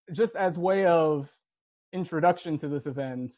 just as way of introduction to this event,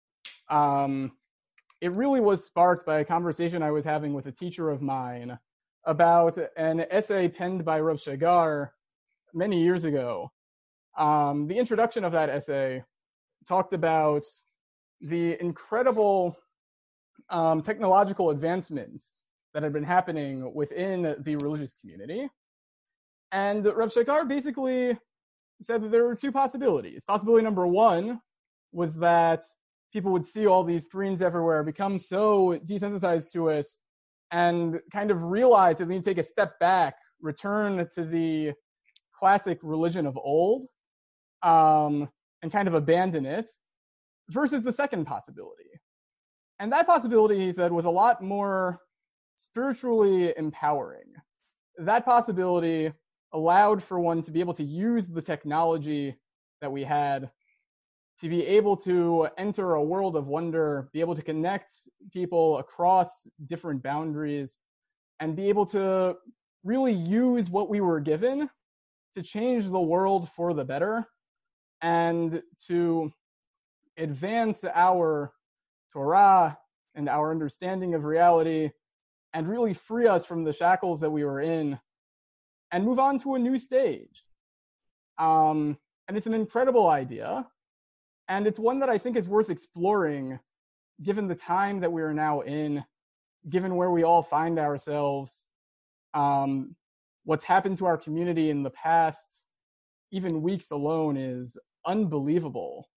it really was sparked by a conversation I was having with a teacher of mine about an essay penned by Rav Shagar many years ago. The introduction of that essay talked about the incredible technological advancements that had been happening within the religious community. And Rav Shagar basically said that there were two possibilities. Possibility number one was that people would see all these screens everywhere, become so desensitized to it, and kind of realize that they need to take a step back, return to the classic religion of old, and kind of abandon it, versus the second possibility. And that possibility, he said, was a lot more spiritually empowering. That possibility allowed for one to be able to use the technology that we had to be able to enter a world of wonder, be able to connect people across different boundaries, and be able to really use what we were given to change the world for the better and to advance our Torah and our understanding of reality and really free us from the shackles that we were in and move on to a new stage. And it's an incredible idea. And it's one that I think is worth exploring, given the time that we are now in, given where we all find ourselves, what's happened to our community in the past, even weeks alone, is unbelievable.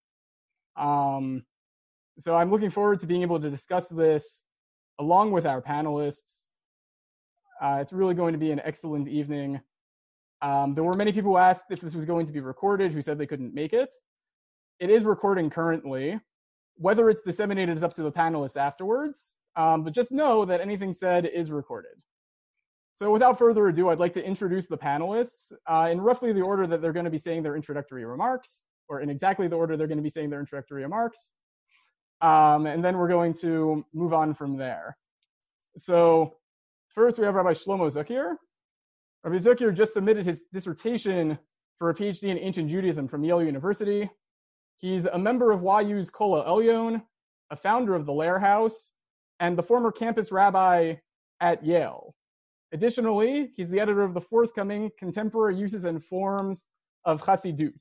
So I'm looking forward to being able to discuss this along with our panelists. It's really going to be an excellent evening. There were many people who asked if this was going to be recorded, who said they couldn't make it. It is recording currently. Whether it's disseminated is up to the panelists afterwards, but just know that anything said is recorded. So without further ado, I'd like to introduce the panelists in roughly the order that they're going to be saying their introductory remarks, or in exactly the order they're going to be saying their introductory remarks. And then we're going to move on from there. So first we have Rabbi Shlomo Zucker. Rabbi Zucker just submitted his dissertation for a PhD in ancient Judaism from Yale University. He's a member of YU's Kol HaElyon, a founder of the Lair House, and the former campus rabbi at Yale. Additionally, he's the editor of the forthcoming Contemporary Uses and Forms of Chassidut.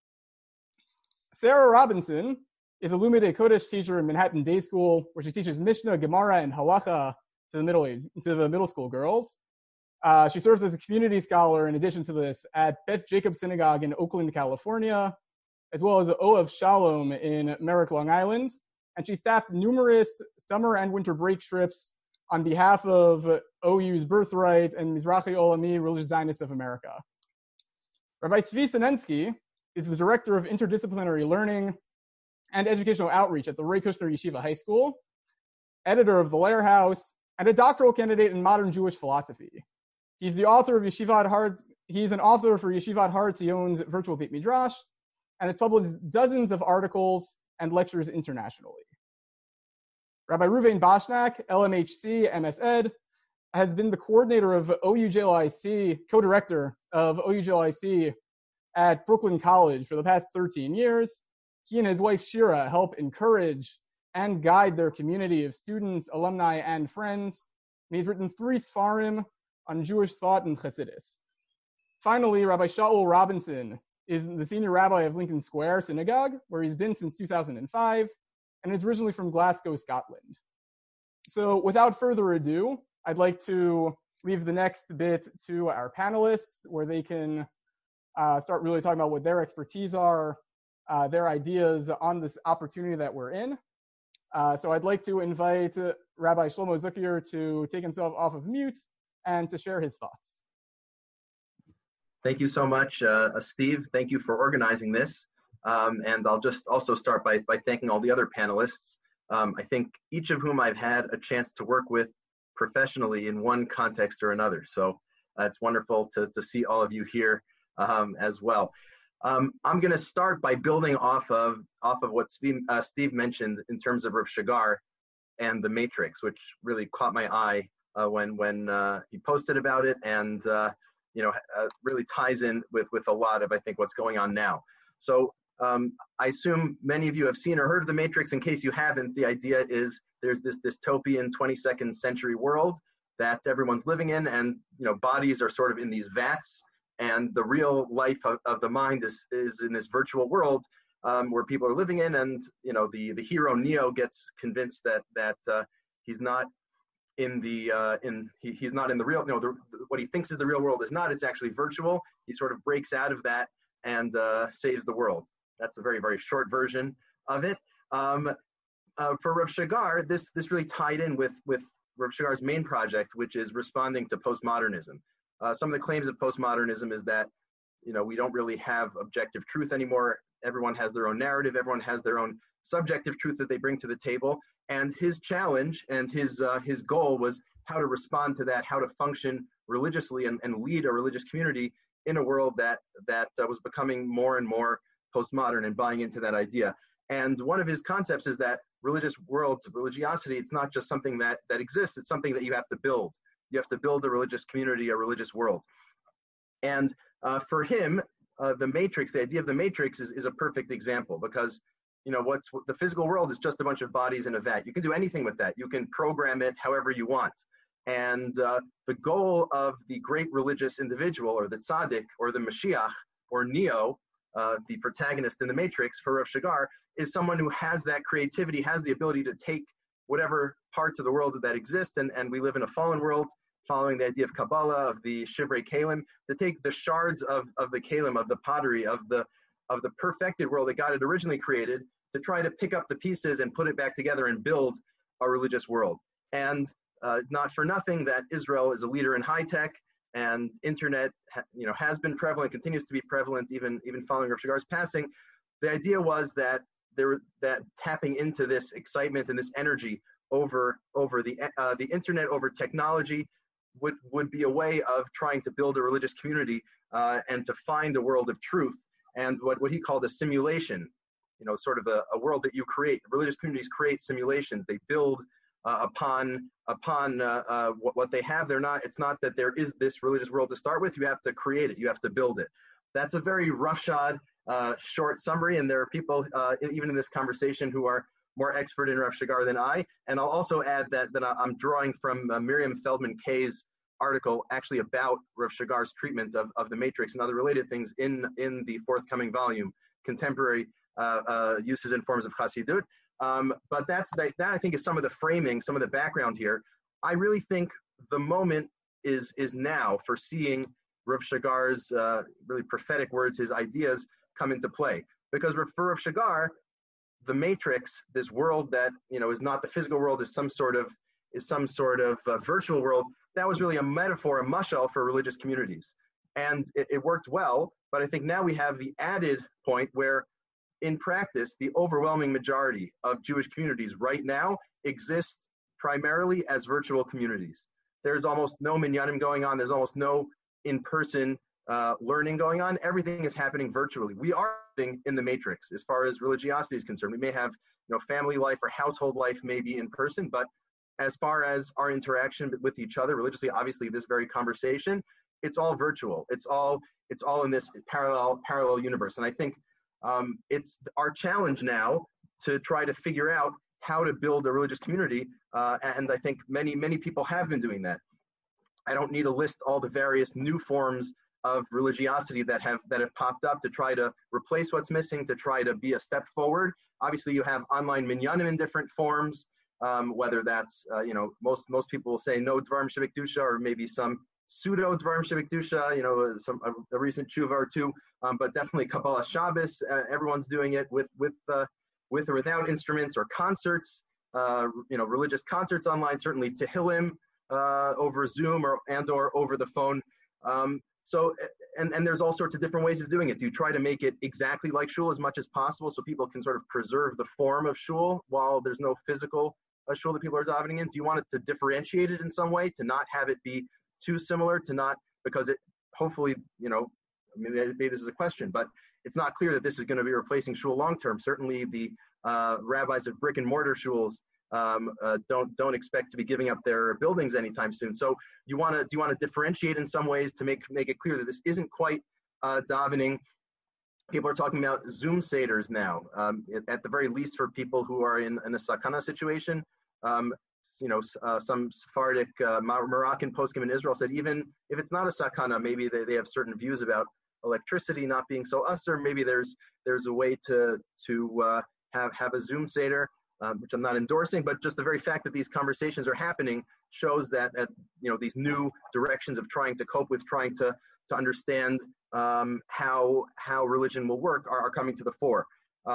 Sarah Robinson is a Lumidei Kodesh teacher in Manhattan Day School, where she teaches Mishnah, Gemara, and Halacha to the middle school girls. She serves as a community scholar in addition to this at Beth Jacob Synagogue in Oakland, California, as well as Oav Shalom in Merrick, Long Island. And she staffed numerous summer and winter break trips on behalf of OU's Birthright and Mizrachi Olami Religious Zionists of America. Rabbi Tzvi Sinensky is the director of interdisciplinary learning and educational outreach at the Ray Kushner Yeshiva High School, editor of the Lair House, and a doctoral candidate in modern Jewish philosophy. He's the author of Yeshivat Har. He's an author for Yeshivat Har Tzion's Virtual Beit Midrash, and has published dozens of articles and lectures internationally. Rabbi Ruvain Boshnak, LMHC, MS Ed, has been the coordinator of OUJLIC, co-director of OUJLIC at Brooklyn College for the past 13 years. He and his wife Shira help encourage and guide their community of students, alumni, and friends. And he's written 3 Sfarim on Jewish thought and Chassidus. Finally, Rabbi Shaul Robinson is the senior rabbi of Lincoln Square Synagogue, where he's been since 2005, and is originally from Glasgow, Scotland. So without further ado, I'd like to leave the next bit to our panelists, where they can start really talking about what their expertise are, their ideas on this opportunity that we're in. So I'd like to invite Rabbi Shlomo Zucker to take himself off of mute and to share his thoughts. Thank you so much, Steve. Thank you for organizing this. And I'll just also start by thanking all the other panelists. I think each of whom I've had a chance to work with professionally in one context or another. So it's wonderful to see all of you here as well. I'm going to start by building off of what Steve mentioned in terms of Rav Shagar and the Matrix, which really caught my eye when he posted about it, and really ties in with a lot of, I think, what's going on now. So I assume many of you have seen or heard of The Matrix. In case you haven't, the idea is there's this dystopian 22nd century world that everyone's living in, and bodies are sort of in these vats, and the real life of the mind is in this virtual world where people are living in, and the hero Neo gets convinced that he's not in the he's not in the real, what he thinks is the real world is not, it's actually virtual. He sort of breaks out of that and saves the world. That's a very, very short version of it. For Rav Shaggar, this really tied in with Rav Shaggar's main project, which is responding to postmodernism. Some of the claims of postmodernism is that we don't really have objective truth anymore. Everyone has their own narrative. Everyone has their own subjective truth that they bring to the table. And his challenge and his goal was how to respond to that, how to function religiously and lead a religious community in a world that was becoming more and more postmodern and buying into that idea. And one of his concepts is that religious worlds, religiosity, it's not just something that exists, it's something that you have to build. You have to build a religious community, a religious world. And for him, the Matrix, the idea of the Matrix is a perfect example, because the physical world is just a bunch of bodies in a vat. You can do anything with that. You can program it however you want. And the goal of the great religious individual, or the tzaddik, or the Mashiach, or Neo, the protagonist in the Matrix for Rav Shaggar, is someone who has that creativity, has the ability to take whatever parts of the world that exist, and we live in a fallen world, following the idea of Kabbalah, of the Shivrei Kalim, to take the shards of the Kalim, of the pottery, of the perfected world that God had originally created, to try to pick up the pieces and put it back together and build a religious world. And not for nothing that Israel is a leader in high tech, and internet has been prevalent, continues to be prevalent even following Rav Shaggar's passing. The idea was that that tapping into this excitement and this energy over the internet, over technology, would be a way of trying to build a religious community and to find a world of truth, and what he called a simulation, sort of a world that you create. Religious communities create simulations. They build upon what they have. It's not that there is this religious world to start with. You have to create it. You have to build it. That's a very roughshod, short summary, and there are people even in this conversation who are more expert in Rav Shaggar than I. And I'll also add that I'm drawing from Miriam Feldman Kay's article actually about Rav Shaggar's treatment of the Matrix and other related things in the forthcoming volume, Contemporary Uses and Forms of Chassidut. But that I think is some of the framing, some of the background here. I really think the moment is now for seeing Rav Shaggar's really prophetic words, his ideas come into play. Because for Rav Shaggar, the Matrix, this world that is not the physical world, is some sort of virtual world. That was really a metaphor, a mashal for religious communities, and it worked well. But I think now we have the added point where, in practice, the overwhelming majority of Jewish communities right now exist primarily as virtual communities. There's almost no minyanim going on. There's almost no in-person learning going on. Everything is happening virtually. We are living in the Matrix as far as religiosity is concerned. We may have family life or household life may be in person, but as far as our interaction with each other religiously, obviously this very conversation, it's all virtual. It's all in this parallel universe. And I think it's our challenge now to try to figure out how to build a religious community. And I think many people have been doing that. I don't need to list all the various new forms of religiosity that have popped up to try to replace what's missing, to try to be a step forward. Obviously, you have online minyanim in different forms, whether that's, most people will say no Dvarim Shebekdusha, or maybe some pseudo Dvarim Shebekdusha, a recent tshuva or two, but definitely Kabbalah Shabbos, everyone's doing it with or without instruments, or concerts, religious concerts online, certainly Tehillim over Zoom or over the phone. So there's all sorts of different ways of doing it. Do you try to make it exactly like shul as much as possible so people can sort of preserve the form of shul while there's no physical shul that people are davening in? Do you want it to differentiate it in some way, to not have it be too similar, to not, because it hopefully, maybe this is a question, but it's not clear that this is going to be replacing shul long term. Certainly the rabbis of brick and mortar shuls don't expect to be giving up their buildings anytime soon. So do you want to differentiate in some ways to make it clear that this isn't quite davening People are talking about Zoom seders now, at the very least for people who are in a sakana situation. Um, some Sephardic Moroccan poskim in Israel said even if it's not a sakana, maybe they have certain views about electricity not being so usher. Maybe there's a way to have a Zoom seder, which I'm not endorsing, but just the very fact that these conversations are happening shows that these new directions of trying to cope with, trying to understand how religion will work are coming to the fore.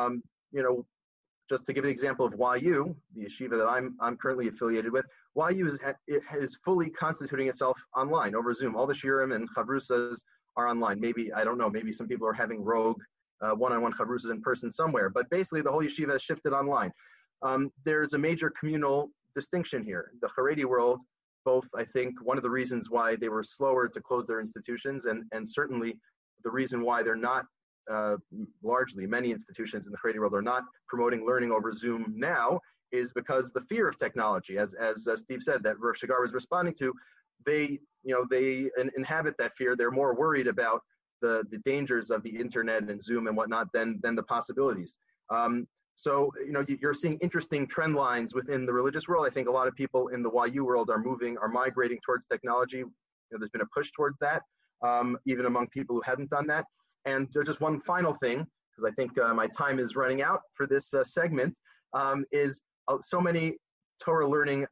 Just to give an example of YU, the yeshiva that I'm currently affiliated with, YU is fully constituting itself online over Zoom. All the shiurim and chavrusas are online. Maybe, I don't know, maybe some people are having rogue one-on-one chavrusas in person somewhere, but basically the whole yeshiva has shifted online. There's a major communal distinction here. The Haredi world, both, I think, one of the reasons why they were slower to close their institutions, and certainly the reason why they're not largely, many institutions in the Haredi world are not promoting learning over Zoom now, is because the fear of technology, as Steve said, that Rav Shigar was responding to, they inhabit that fear. They're more worried about the dangers of the internet and Zoom and whatnot than the possibilities. So you're seeing interesting trend lines within the religious world. I think a lot of people in the YU world are migrating towards technology. There's been a push towards that, even among people who hadn't done that. And just one final thing, because I think my time is running out for this segment, is so many Torah learning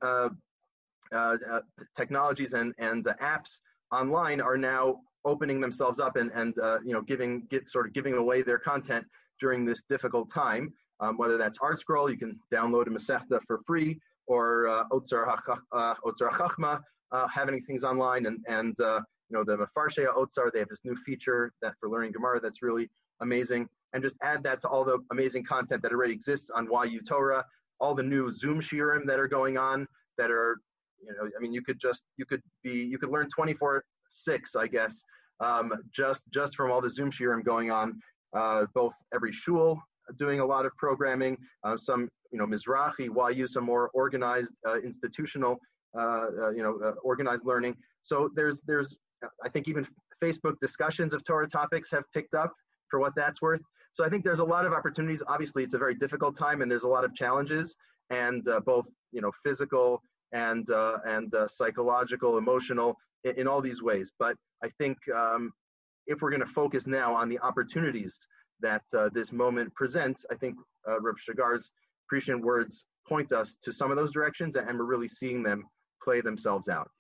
technologies and apps online are now opening themselves up and giving away their content during this difficult time. Whether that's ArtScroll, you can download a Masechta for free, or Otzar Chachma, having things online, and the Mefarshei Otzar, they have this new feature that for learning Gemara that's really amazing. And just add that to all the amazing content that already exists on YU Torah, all the new Zoom shiurim that are going on that are, you could learn 24/6, I guess, just from all the Zoom shiurim going on, both every shul doing a lot of programming, some, Mizrahi, YU, some more organized, institutional, organized learning. So there's, I think even Facebook discussions of Torah topics have picked up for what that's worth. So I think there's a lot of opportunities. Obviously, it's a very difficult time and there's a lot of challenges, and both, physical and psychological, emotional, in all these ways. But I think if we're going to focus now on the opportunities that this moment presents, I think Rav Shigar's prescient words point us to some of those directions, and we're really seeing them play themselves out.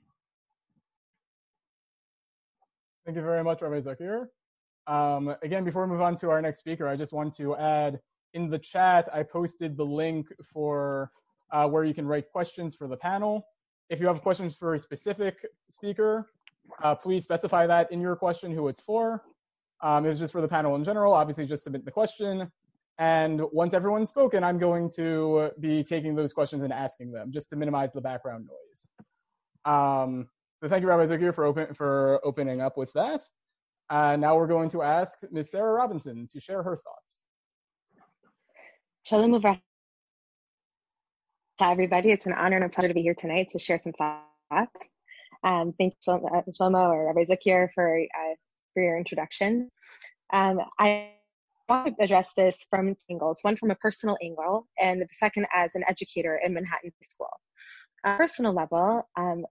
Thank you very much, Rabbi Zakir. Again, before we move on to our next speaker, I just want to add, in the chat, I posted the link for where you can write questions for the panel. If you have questions for a specific speaker, please specify that in your question who it's for. It's just for the panel in general. Obviously, just submit the question. And once everyone's spoken, I'm going to be taking those questions and asking them, just to minimize the background noise. So thank you, Rabbi Zakir, for opening up with that. Now we're going to ask Ms. Sarah Robinson to share her thoughts. Shalom uvracha, everybody. It's an honor and a pleasure to be here tonight to share some thoughts. Thank you, Shlomo or Rabbi Zakir, for your introduction. I want to address this from two angles, one from a personal angle, and the second as an educator in Manhattan High School. On a personal level,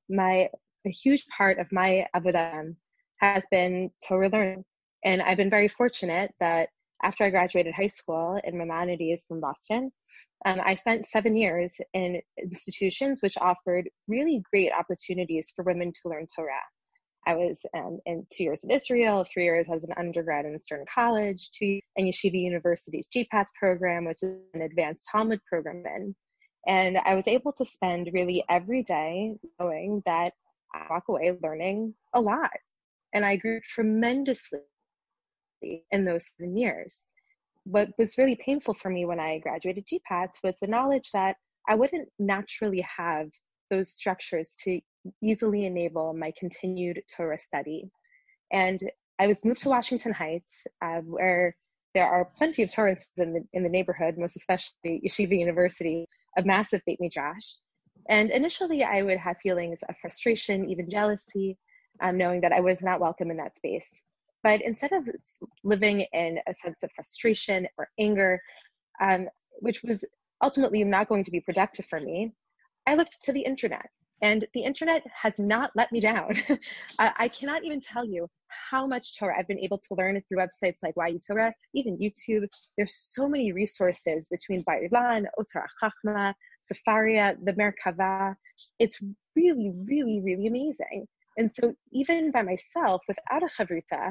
a huge part of my avodah has been Torah learning. And I've been very fortunate that after I graduated high school in Maimonides from Boston, I spent 7 years in institutions which offered really great opportunities for women to learn Torah. I was in 2 years in Israel, 3 years as an undergrad in Stern College, 2 years in Yeshiva University's GPATS program, which is an advanced Talmud program. And I was able to spend really every day knowing that I walk away learning a lot. And I grew tremendously in those 7 years. What was really painful for me when I graduated GPATS was the knowledge that I wouldn't naturally have those structures to easily enable my continued Torah study. And I was moved to Washington Heights, where there are plenty of Torah in the neighborhood, most especially Yeshiva University, a massive Beit Midrash. And initially I would have feelings of frustration, even jealousy, knowing that I was not welcome in that space. But instead of living in a sense of frustration or anger, which was ultimately not going to be productive for me, I looked to the internet. And the internet has not let me down. I cannot even tell you how much Torah I've been able to learn through websites like YU Torah, even YouTube. There's so many resources between Bar-Ilan, Otar Chachma, Sefaria, the Merkava. It's really, really, really amazing. And so even by myself, without a chavruta,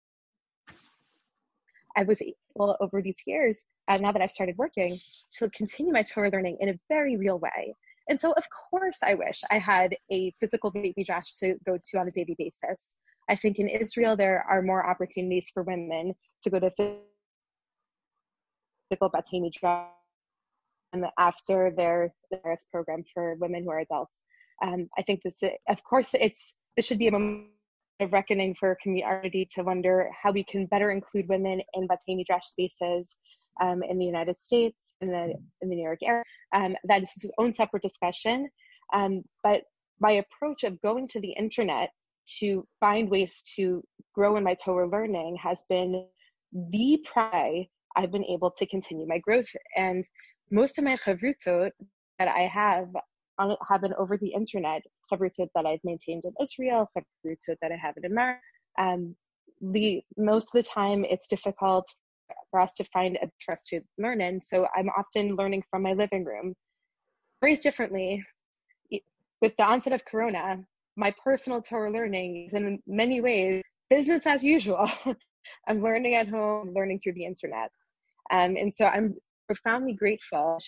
I was able over these years, now that I've started working, to continue my Torah learning in a very real way. And so, of course, I wish I had a physical Beit Midrash to go to on a daily basis. I think in Israel, there are more opportunities for women to go to physical Batei Midrash after their program for women who are adults. I think this, of course, this should be a moment of reckoning for community to wonder how we can better include women in Batei Midrash spaces in the United States, in the New York area. That is its own separate discussion. But my approach of going to the internet to find ways to grow in my Torah learning has been the pry I've been able to continue my growth. And most of my chavrutot that I have been over the internet, chavrutot that I've maintained in Israel, chavrutot that I have in America. Most of the time it's difficult for us to find a trust to learn in. So I'm often learning from my living room. Phrased differently, with the onset of Corona, my personal Torah learning is in many ways business as usual. I'm learning at home, learning through the internet. And so I'm profoundly grateful,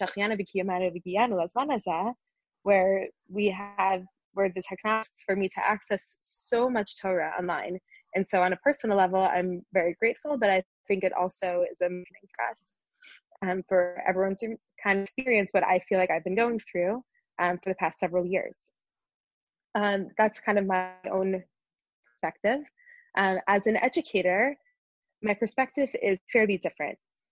where the technology for me to access so much Torah online. And so on a personal level, I'm very grateful, but I think it also is amazing for us, for everyone to kind of experience what I feel like I've been going through for the past several years. That's kind of my own perspective. As an educator, my perspective is fairly different.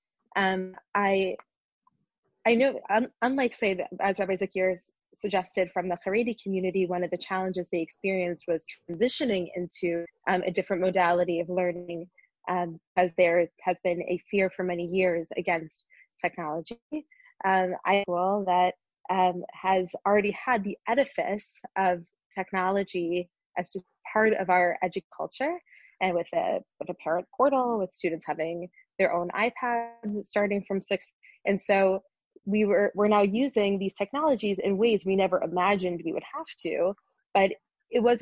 I know, unlike, say, as Rabbi Zakir suggested from the Haredi community, one of the challenges they experienced was transitioning into a different modality of learning, as there has been a fear for many years against technology. I feel that has already had the edifice of technology as just part of our culture, and with a parent portal, with students having their own iPads starting from 6th. And so we're now using these technologies in ways we never imagined we would have to, but it was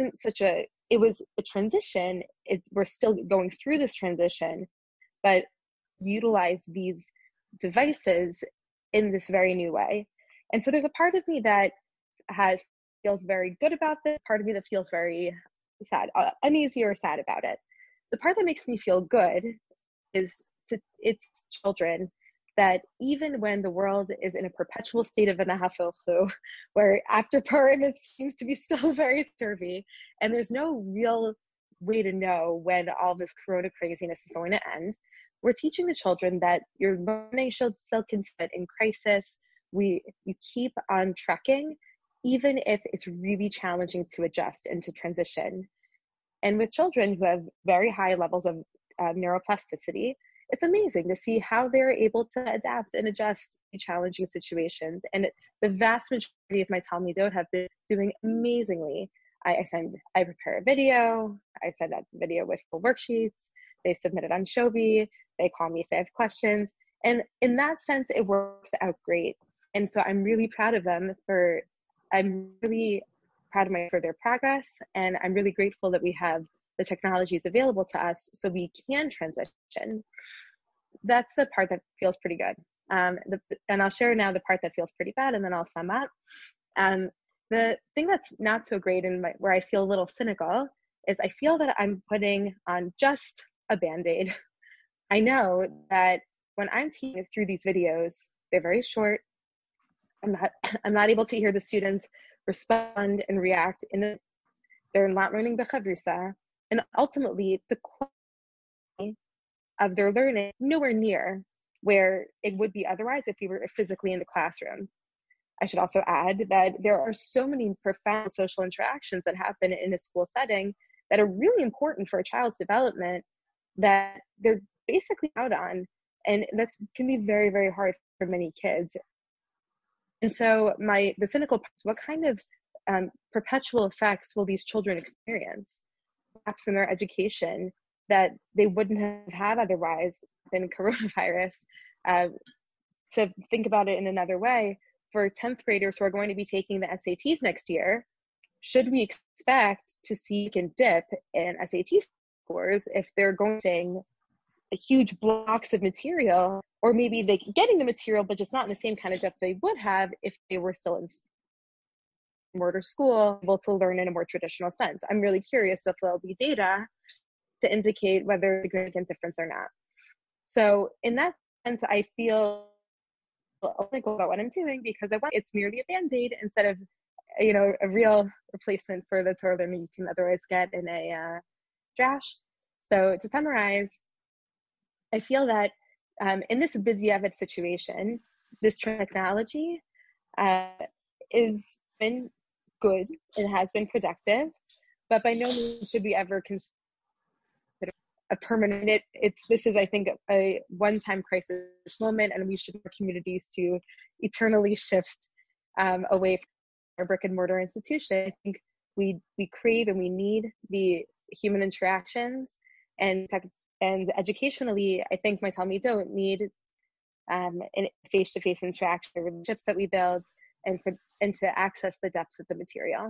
a transition. We're still going through this transition, but utilize these devices in this very new way. And so there's a part of me that feels very good about this, part of me that feels very sad, uneasy or sad about it. The part that makes me feel good is its children, that even when the world is in a perpetual state of anahafilchu, where after Purim it seems to be still very turvy, and there's no real way to know when all this Corona craziness is going to end, we're teaching the children that your learning should still continue in crisis. You keep on trekking, even if it's really challenging to adjust and to transition. And with children who have very high levels of neuroplasticity, it's amazing to see how they're able to adapt and adjust to challenging situations. And the vast majority of my Talmidot have been doing amazingly. I prepare a video, I send out the video with full worksheets, they submit it on Shobi, they call me if they have questions. And in that sense, it works out great. And so I'm really proud of them for their progress. And I'm really grateful that we have the technologies available to us so we can transition. That's the part that feels pretty good. And I'll share now the part that feels pretty bad, and then I'll sum up. The thing that's not so great and where I feel a little cynical is I feel that I'm putting on just a Band-Aid. I know that when I'm teaching through these videos, they're very short. I'm not able to hear the students respond and react. They're not learning the chavrusa, and ultimately the quality of their learning nowhere near where it would be otherwise if we were physically in the classroom. I should also add that there are so many profound social interactions that happen in a school setting that are really important for a child's development, that they're basically out on. And that's can be very, very hard for many kids. And so the cynical part is, what kind of perpetual effects will these children experience, perhaps in their education, that they wouldn't have had otherwise than coronavirus? To think about it in another way, for 10th graders who are going to be taking the SATs next year, should we expect to see a dip in SAT scores if they're going to huge blocks of material, or maybe they getting the material but just not in the same kind of depth they would have if they were still in mortar school, able to learn in a more traditional sense? I'm really curious if there'll be data to indicate whether there's a significant difference or not. So in that sense, I feel like about what I'm doing, because it's merely a Band-Aid instead of, a real replacement for the Torah you can otherwise get in a drash. So to summarize, I feel that in this B'diavad situation, this technology has been good, it has been productive, but by no means should we ever consider a permanent. This is, I think, a one-time crisis moment, and we should want communities to eternally shift away from our brick and mortar institution. I think we crave and we need the human interactions, and educationally, I think my Talmidot need in face-to-face interaction, relationships that we build, and to access the depth of the material.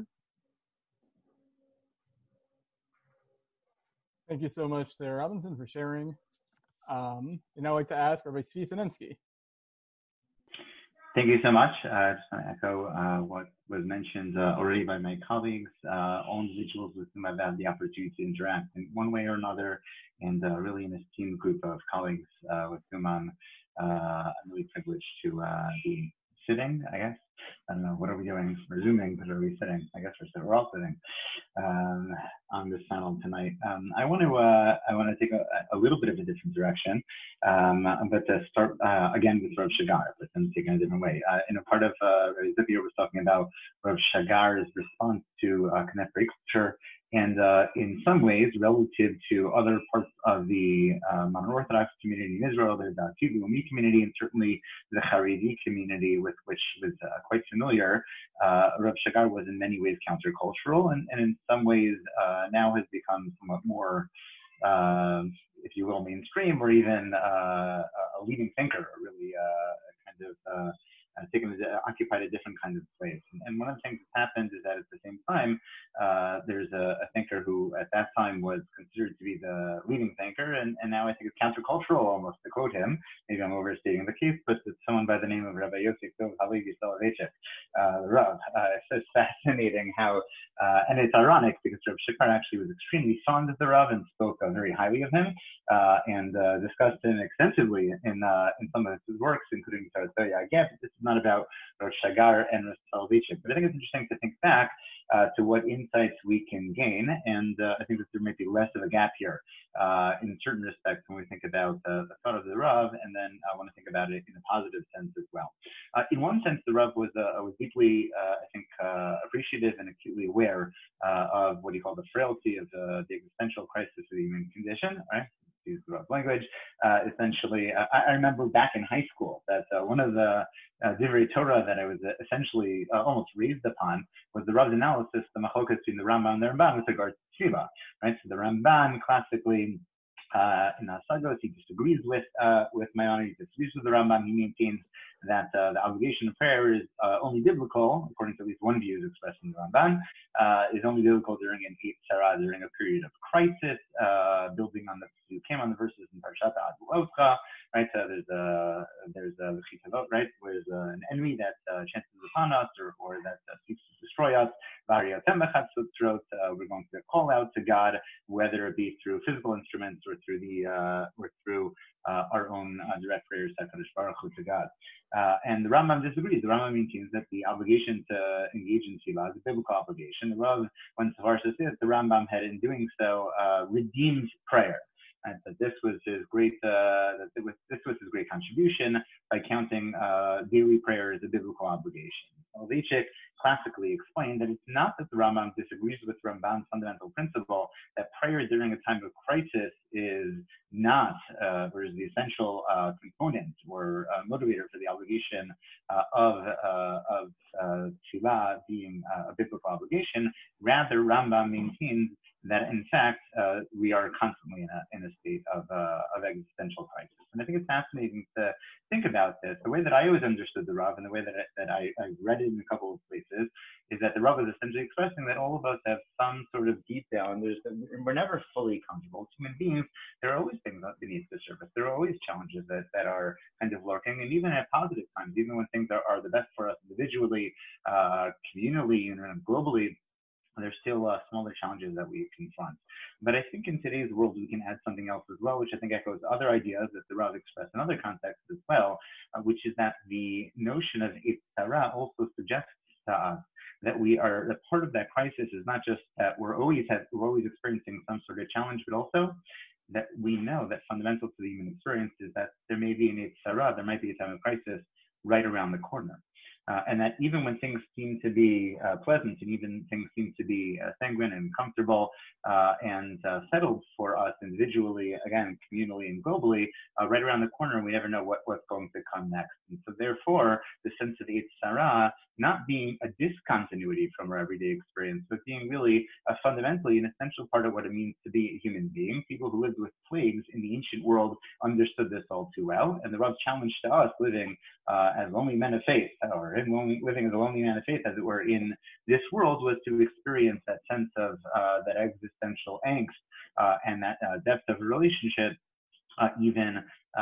Thank you so much, Sarah Robinson, for sharing. And I'd like to ask Rabbi Zvi Sinensky. Thank you so much. I just want to echo what was mentioned already by my colleagues. All individuals with whom I've had the opportunity to interact in one way or another, and really an esteemed group of colleagues with whom I'm really privileged to be sitting, I guess. I don't know, what are we doing? We're Zooming, but are we sitting? I guess we're all sitting on this panel tonight. I want to take a little bit of a different direction, but to start again with Rav Shagar, but then take it in a different way. In a part of Rabbi Zipir was talking about Rav Shagar's response to Connect Culture, and in some ways, relative to other parts of the modern Orthodox community in Israel, there's the Tzvi community, and certainly the Haredi community, with which was quite familiar. Rav Shagar was in many ways countercultural, and in some ways now has become somewhat more, if you will, mainstream, or even a leading thinker, really kind of occupied a different kind of place. And one of the things that's happened is that at the same time, there's a thinker who at that time was considered to be the leading thinker, and now I think it's countercultural almost to quote him. Maybe I'm overstating the case, but it's someone by the name of Rabbi Yosef Dov Halevi Soloveitchik, the Rav. It's fascinating how, and it's ironic because Rav Shagar actually was extremely fond of the Rav and spoke very highly of him, and discussed him extensively in some of his works, including Saratoya Agep. This is not about Rav Shagar and Rav Soloveitchik, but I think it's interesting to think back to what insights we can gain, and I think that there might be less of a gap here in certain respects when we think about the thought of the Rav, and then I want to think about it in a positive sense as well. In one sense, the Rav was deeply, I think, appreciative and acutely aware of what he called the frailty of the existential crisis of the human condition, right? Use the Rav language. Essentially, I remember back in high school that one of the Divrei Torah that I was essentially almost raised upon was the Rav's analysis, the machlokas between the Rambam and the Ramban with regard to Tefillah, right? So the Ramban classically in Asagos, he disagrees with Maimonides, he disagrees with the Rambam. He maintains that the obligation of prayer is only biblical, according to at least one view is expressed in the Ramban, is only biblical during an Sarah, during a period of crisis, building on the verses in Parshat Ad, right? There's a Chitavot, right? Where there's an enemy that chances upon us or that seeks to destroy us. We're going to call out to God, whether it be through physical instruments or through our own direct prayers to God. And the Rambam disagrees. The Rambam maintains that the obligation to engage in tefillah is a biblical obligation. The Rav went so far as to say that the Rambam had, in doing so, redeemed prayer. And that this was his great contribution by counting daily prayer as a biblical obligation. Soloveitchik classically explained that it's not that the Rambam disagrees with Ramban's fundamental principle that prayer during a time of crisis is not, or is the essential component or motivator for the obligation of tefillah being a biblical obligation. Rather, Rambam maintains that in fact we are constantly in a state of existential crisis. And I think it's fascinating to think about this. The way that I always understood the Rav and the way that I read it in a couple of places is that the Rav is essentially expressing that all of us have some sort of deep down, we're never fully comfortable. As human beings, there are always things beneath the surface. There are always challenges that are kind of lurking, and even at positive times, even when things are the best for us individually, communally, and globally, there's still smaller challenges that we confront. But I think in today's world, we can add something else as well, which I think echoes other ideas that the Rav expressed in other contexts as well, which is that the notion of Yitzhara also suggests to us that we are, that part of that crisis is not just that we're always experiencing some sort of challenge, but also that we know that fundamental to the human experience is that there may be an Yitzhara, there might be a time of crisis right around the corner. And that even when things seem to be pleasant and even things seem to be sanguine and comfortable and settled for us individually, again, communally and globally, right around the corner, we never know what's going to come next. And so therefore, the sense of Yitzhara not being a discontinuity from our everyday experience, but being really fundamentally an essential part of what it means to be a human being. People who lived with plagues in the ancient world understood this all too well. And the Rav's challenge to us living as lonely men of faith, or living as a lonely man of faith, as it were, in this world, was to experience that sense of that existential angst and that depth of relationship, even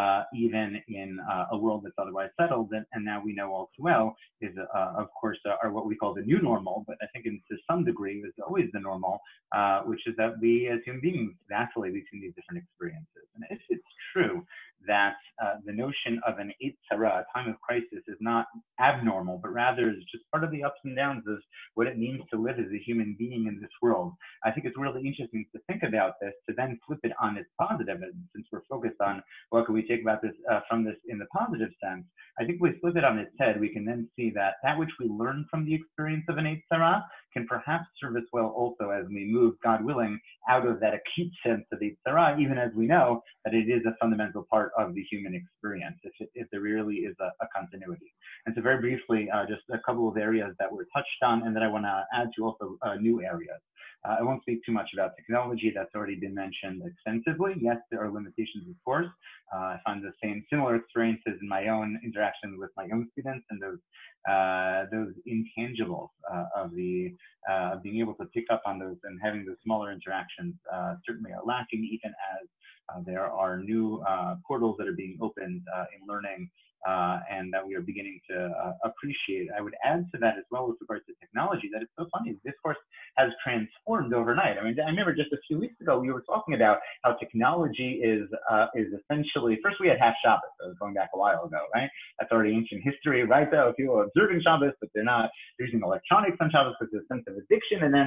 in a world that's otherwise settled, and now we know all too well is, of course, are what we call the new normal, but I think to some degree is always the normal, which is that we as human beings vacillate between these different experiences. And if it's true that the notion of an Yitzhara, a time of crisis, is not abnormal, but rather is just part of the ups and downs of what it means to live as a human being in this world, I think it's really interesting to think about this, to then flip it on its positive. And since we're focused on what can we take about this from this in the positive sense, I think we flip it on its head, we can then see that which we learn from the experience of an Yitzhara can perhaps serve us well also as we move, God willing, out of that acute sense of Yitzhara, even as we know that it is a fundamental part of the human experience, if there really is a continuity. And so very briefly, just a couple of areas that were touched on and that I want to add to also new areas. I won't speak too much about technology. That's already been mentioned extensively. Yes, there are limitations, of course. I find the similar experiences in my own interactions with my own students, and those intangibles of being able to pick up on those and having those smaller interactions certainly are lacking, even as there are new portals that are being opened in learning and that we are beginning to appreciate. I would add to that as well with regards to technology that it's so funny. This course has transformed overnight. I mean, I remember just a few weeks ago we were talking about how technology is essentially, first we had half Shabbos, so going back a while ago, right? That's already ancient history, right? Though people are observing Shabbos, but they're using electronics on Shabbos because there's a sense of addiction, and then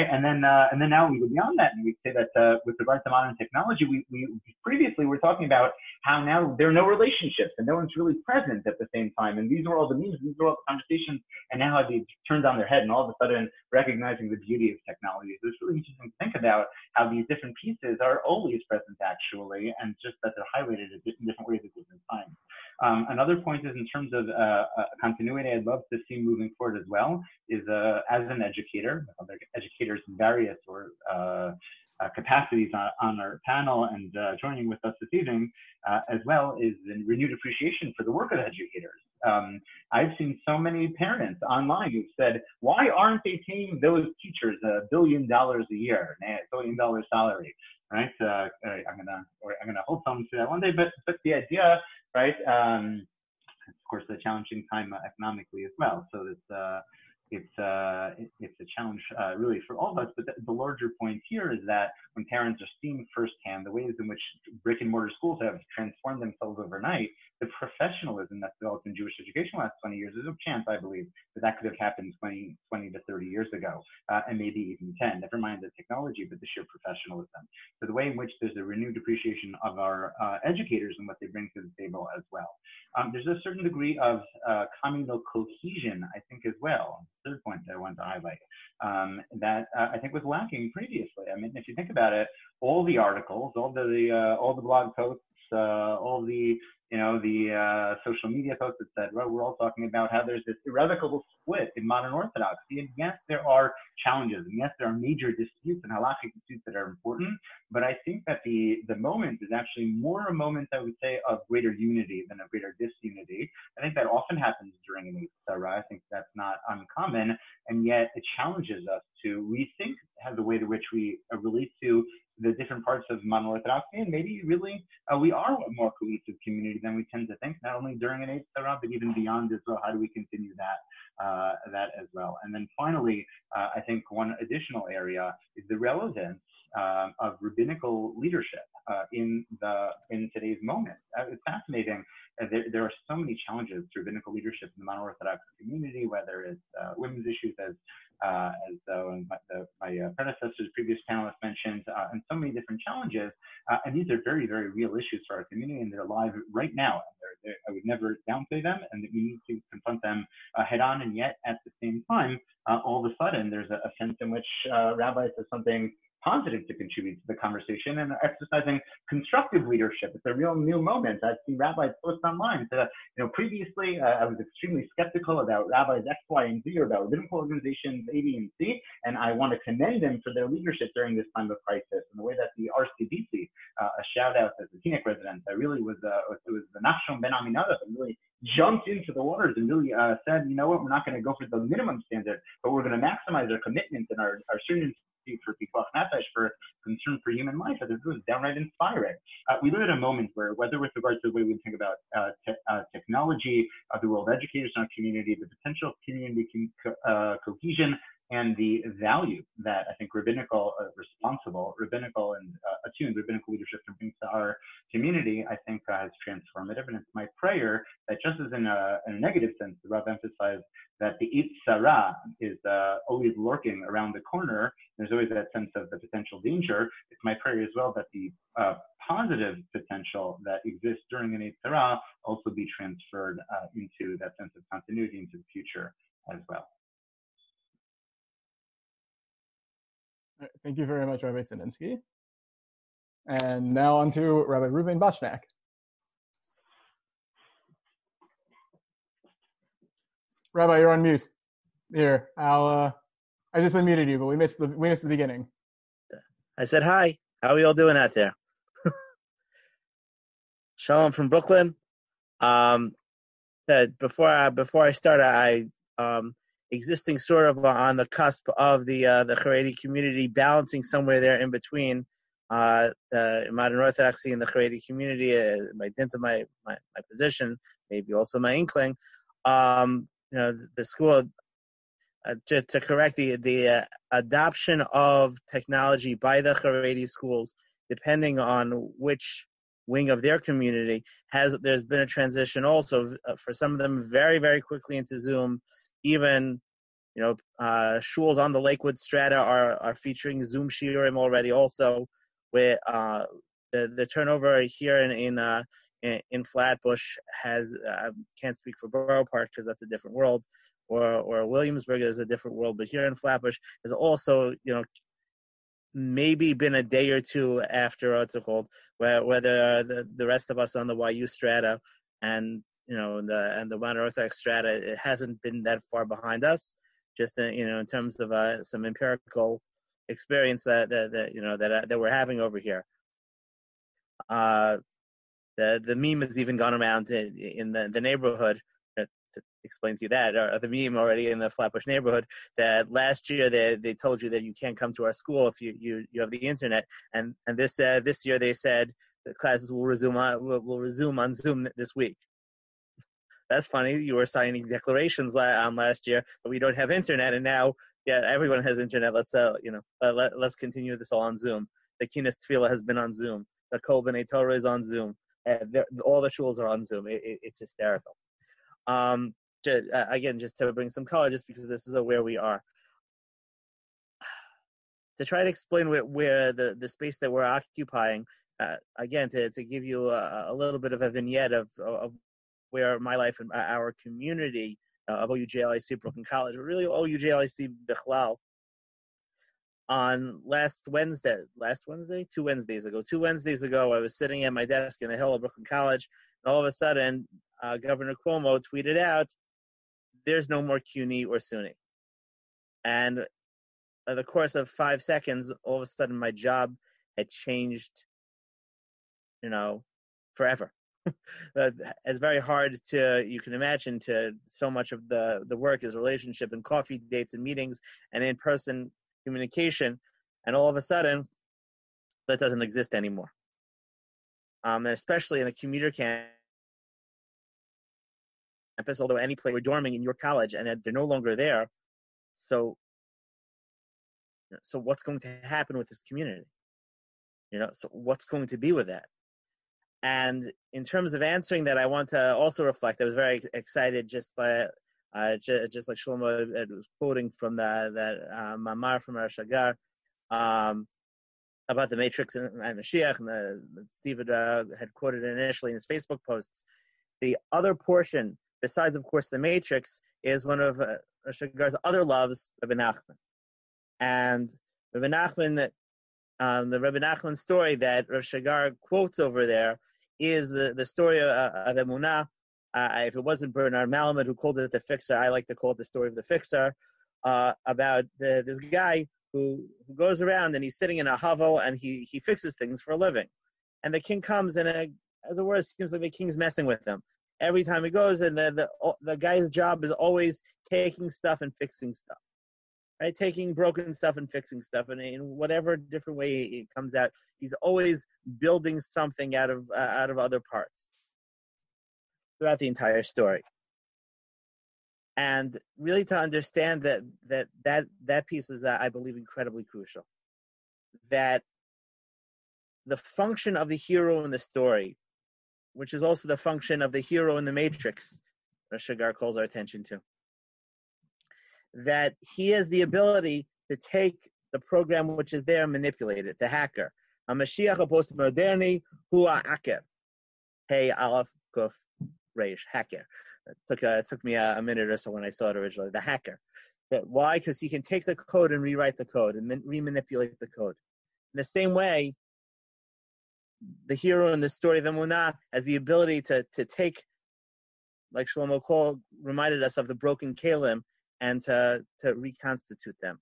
now we go beyond that and we say that with regard to modern technology, we previously were talking about how now there are no relationships and no one's really present at the same time. And these were all the memes, these were all the conversations, and now how they turned on their head and all of a sudden recognizing the beauty of technology. So it's really interesting to think about how these different pieces are always present actually, and just that they're highlighted in different ways at different times. Another point is in terms of continuity I'd love to see moving forward as well is as an educator, other educators in various capacities on our panel and joining with us this evening, as well is a renewed appreciation for the work of educators. I've seen so many parents online who've said, why aren't they paying those teachers $1 billion a year, $1 billion salary, right? I'm gonna hold someone to that one day, but the idea, right? Of course, a challenging time economically as well. So it's a challenge really for all of us. But the larger point here is that when parents are seeing firsthand the ways in which brick and mortar schools have transformed themselves overnight, the professionalism that's developed in Jewish education the last 20 years. There's no chance, I believe, that could have happened 20 to 30 years ago, and maybe even 10. Never mind the technology, but the sheer professionalism. So the way in which there's a renewed appreciation of our educators and what they bring to the table as well. There's a certain degree of communal cohesion, I think, as well. Third point that I wanted to highlight that I think was lacking previously. I mean, if you think about it, all the articles, all the blog posts, all the social media posts that said, well, we're all talking about how there's this irrevocable split in modern Orthodoxy. And yes, there are challenges, and yes, there are major disputes and halakhic disputes that are important. But I think that the moment is actually more a moment, I would say, of greater unity than a greater disunity. I think that often happens during an Eitzara. I think that's not uncommon, and yet it challenges us to rethink the way to which we relate to the different parts of modern Orthodoxy, and maybe really we are a more cohesive community than we tend to think, not only during an Eitzara, but even beyond as well. How do we continue that as well? And then finally, I think one additional area is the relevance of rabbinical leadership in today's moment. It's fascinating. There are so many challenges to rabbinical leadership in the modern Orthodox community, whether it's women's issues, as my predecessors, previous panelists mentioned, and so many different challenges. And these are very, very real issues for our community, and they're alive right now. I would never downplay them, and we need to confront them head on. And yet, at the same time, all of a sudden, there's a sense in which rabbis have something positive to contribute to the conversation and exercising constructive leadership. It's a real new moment. I've seen rabbis post online that, previously I was extremely skeptical about rabbis X, Y, and Z, or about rabbinical organizations A, B, and C, and I want to commend them for their leadership during this time of crisis. And the way that the RCBC, a shout out as a Teaneck resident, that really was it was the Nachshon Ben Aminadab, and really jumped into the waters and really said, you know what, we're not going to go for the minimum standard, but we're going to maximize our commitment and our certainty for Pikuach Nefesh, for concern for human life. I think it was downright inspiring. We live in a moment where, whether with regard to the way we think about technology, the role of educators in our community, the potential community cohesion, and the value that I think rabbinical and attuned rabbinical leadership can bring to our community, I think is transformative. And it's my prayer that, just as in a negative sense, the Rav emphasized that the Eitzara is always lurking around the corner. There's always that sense of the potential danger. It's my prayer as well that the positive potential that exists during an Eitzara also be transferred into that sense of continuity into the future as well. Thank you very much, Rabbi Sininsky. And now on to Rabbi Reuven Boshnak. Rabbi, you're on mute. Here, I just unmuted you, but we missed the beginning. I said hi. How are you all doing out there? Shalom from Brooklyn. Before I start, I existing sort of on the cusp of the Haredi community, balancing somewhere there in between the modern Orthodoxy and the Haredi community, by dint of my position, maybe also my inkling. The school, to correct the adoption of technology by the Haredi schools, depending on which wing of their community, there's been a transition also for some of them very, very quickly into Zoom. Even, shuls on the Lakewood strata are featuring Zoom shiurim already. Also, where the turnover here in Flatbush has, can't speak for Borough Park because that's a different world, or Williamsburg is a different world. But here in Flatbush has also, maybe been a day or two after what's it called, where the rest of us on the YU strata and the modern Orthodox strata, it hasn't been that far behind us, just in terms of some empirical experience that we're having over here. The meme has even gone around in the neighborhood to explain to you that, or the meme already in the Flatbush neighborhood, that last year they told you that you can't come to our school if you have the internet, and this year they said the classes will resume on Zoom this week. That's funny. You were signing declarations last year that we don't have internet, and now, yeah, everyone has internet. Let's continue this all on Zoom. The Kinas Tefillah has been on Zoom. The Kol B'nai Torah is on Zoom. all the shuls are on Zoom. It's hysterical. Again, just to bring some color, just because this is where we are. To try to explain where the space that we're occupying, again, to give you a little bit of a vignette of where my life and our community of OUJLIC Brooklyn College, or really OUJLIC Bichlal, on 2 Wednesdays ago, I was sitting at my desk in the Hill of Brooklyn College, and all of a sudden, Governor Cuomo tweeted out, "There's no more CUNY or SUNY." And in the course of 5 seconds, all of a sudden, my job had changed, forever. It's very hard you can imagine, so much of the work is relationship and coffee dates and meetings and in-person communication, and all of a sudden that doesn't exist anymore. And especially in a commuter campus, although any place we're dorming in your college and they're no longer there. So what's going to happen with this community? So what's going to be with that? And in terms of answering that, I want to also reflect. I was very excited, just like Shlomo was quoting from that Mamar from Rosh Hagar about the Matrix and Mashiach, and Steve had quoted initially in his Facebook posts. The other portion, besides, of course, the Matrix, is one of Rosh Hagar's other loves, Rebbe Nachman. And Rebbe Nachman, the Rebbe Nachman story that Rosh Hagar quotes over there is the story of Emunah. If it wasn't Bernard Malamud who called it the Fixer, I like to call it the story of the Fixer, about this guy who goes around and he's sitting in a hovel and he fixes things for a living. And the king comes, and as it were, it seems like the king's messing with him. Every time he goes, and the guy's job is always taking stuff and fixing stuff. Right, taking broken stuff and fixing stuff, and in whatever different way it comes out, he's always building something out of other parts throughout the entire story. And really, to understand that piece is, I believe, incredibly crucial. That the function of the hero in the story, which is also the function of the hero in the Matrix, Rosh Hagar calls our attention to. That he has the ability to take the program which is there and manipulate it, the hacker. A Mashiach post-moderni hua hacker. Hey, Aleph, Kuf, Reish, hacker. It took me a minute or so when I saw it originally, the hacker. Why? Because he can take the code and rewrite the code and then remanipulate the code. In the same way, the hero in the story of Emunah has the ability to take, like Shlomo Kol reminded us of, the broken kalim, and to reconstitute them.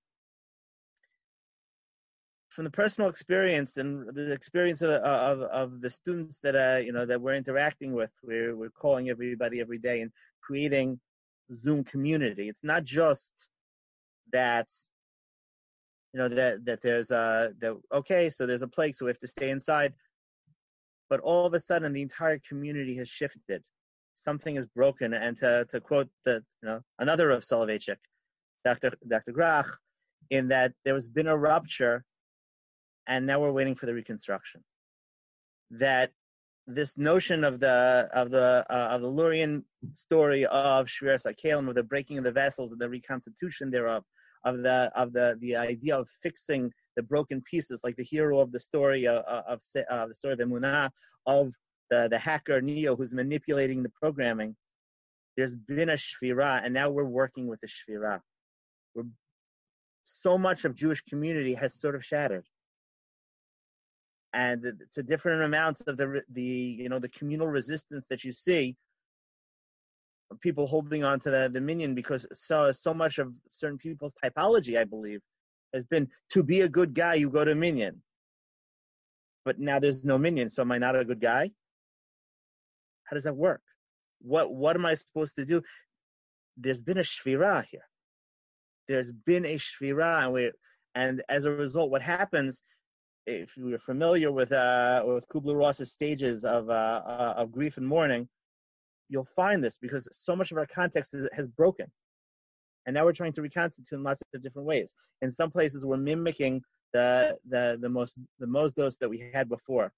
From the personal experience and the experience of the students that that we're interacting with, we're calling everybody every day and creating Zoom community. It's not just that that there's so there's a plague, so we have to stay inside, but all of a sudden the entire community has shifted. Something is broken, and to quote another of Soloveitchik, Dr. Grach, in that there has been a rupture, and now we're waiting for the reconstruction. That this notion of the Lurian story of Shviras HaKelim, of the breaking of the vessels and the reconstitution thereof, of the idea of fixing the broken pieces, like the hero of the story of the story of Emunah, of the hacker Neo who's manipulating the programming. There's been a shvira, and now we're working with the shvira. So much of Jewish community has sort of shattered, and to different amounts of the communal resistance that you see, people holding on to the minyan, because so much of certain people's typology, I believe, has been to be a good guy, you go to minyan. But now there's no minyan, so am I not a good guy? How does that work? What am I supposed to do? There's been a shvira here. There's been a shvira, and as a result, what happens, if you're familiar with Kubler-Ross's stages of grief and mourning, you'll find this, because so much of our context has broken, and now we're trying to reconstitute in lots of different ways. In some places, we're mimicking the most dose that we had before.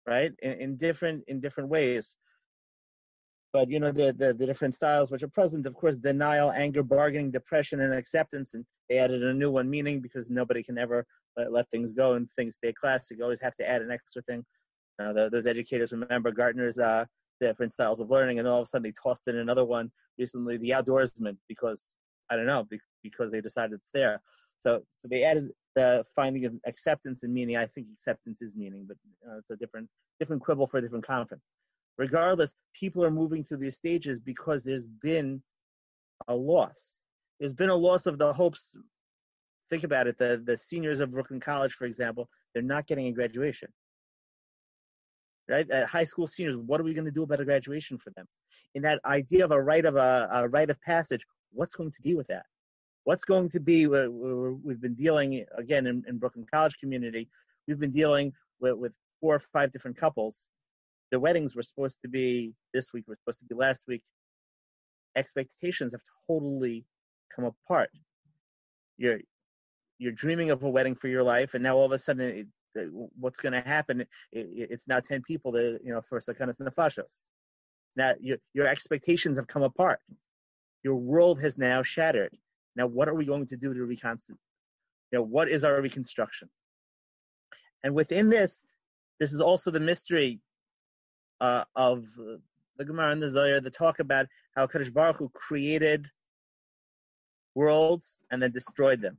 right? In different ways. But the different styles which are present, of course, denial, anger, bargaining, depression, and acceptance. And they added a new one, meaning, because nobody can ever let things go and things stay classic. You always have to add an extra thing. Those educators remember Gartner's different styles of learning, and all of a sudden they tossed in another one recently, the outdoorsman, because I don't know, because they decided it's there. So they added the finding of acceptance and meaning. I think acceptance is meaning, but it's a different quibble for a different conference. Regardless, people are moving through these stages because there's been a loss. There's been a loss of the hopes. Think about it. The seniors of Brooklyn College, for example, they're not getting a graduation. Right? High school seniors, what are we going to do about a graduation for them? In that idea of a rite of passage, what's going to be with that? What's going to be? We've been dealing, again, in Brooklyn College community, we've been dealing with 4 or 5 different couples. The weddings were supposed to be this week, were supposed to be last week. Expectations have totally come apart. You're dreaming of a wedding for your life, and now all of a sudden, what's going to happen? It's now 10 people, for Sakanas Nefashos. Now your expectations have come apart. Your world has now shattered. Now, what are we going to do to reconstruct? What is our reconstruction? And within this is also the mystery of the Gemara and the Zohar, the talk about how Kadosh Baruch Hu created worlds and then destroyed them.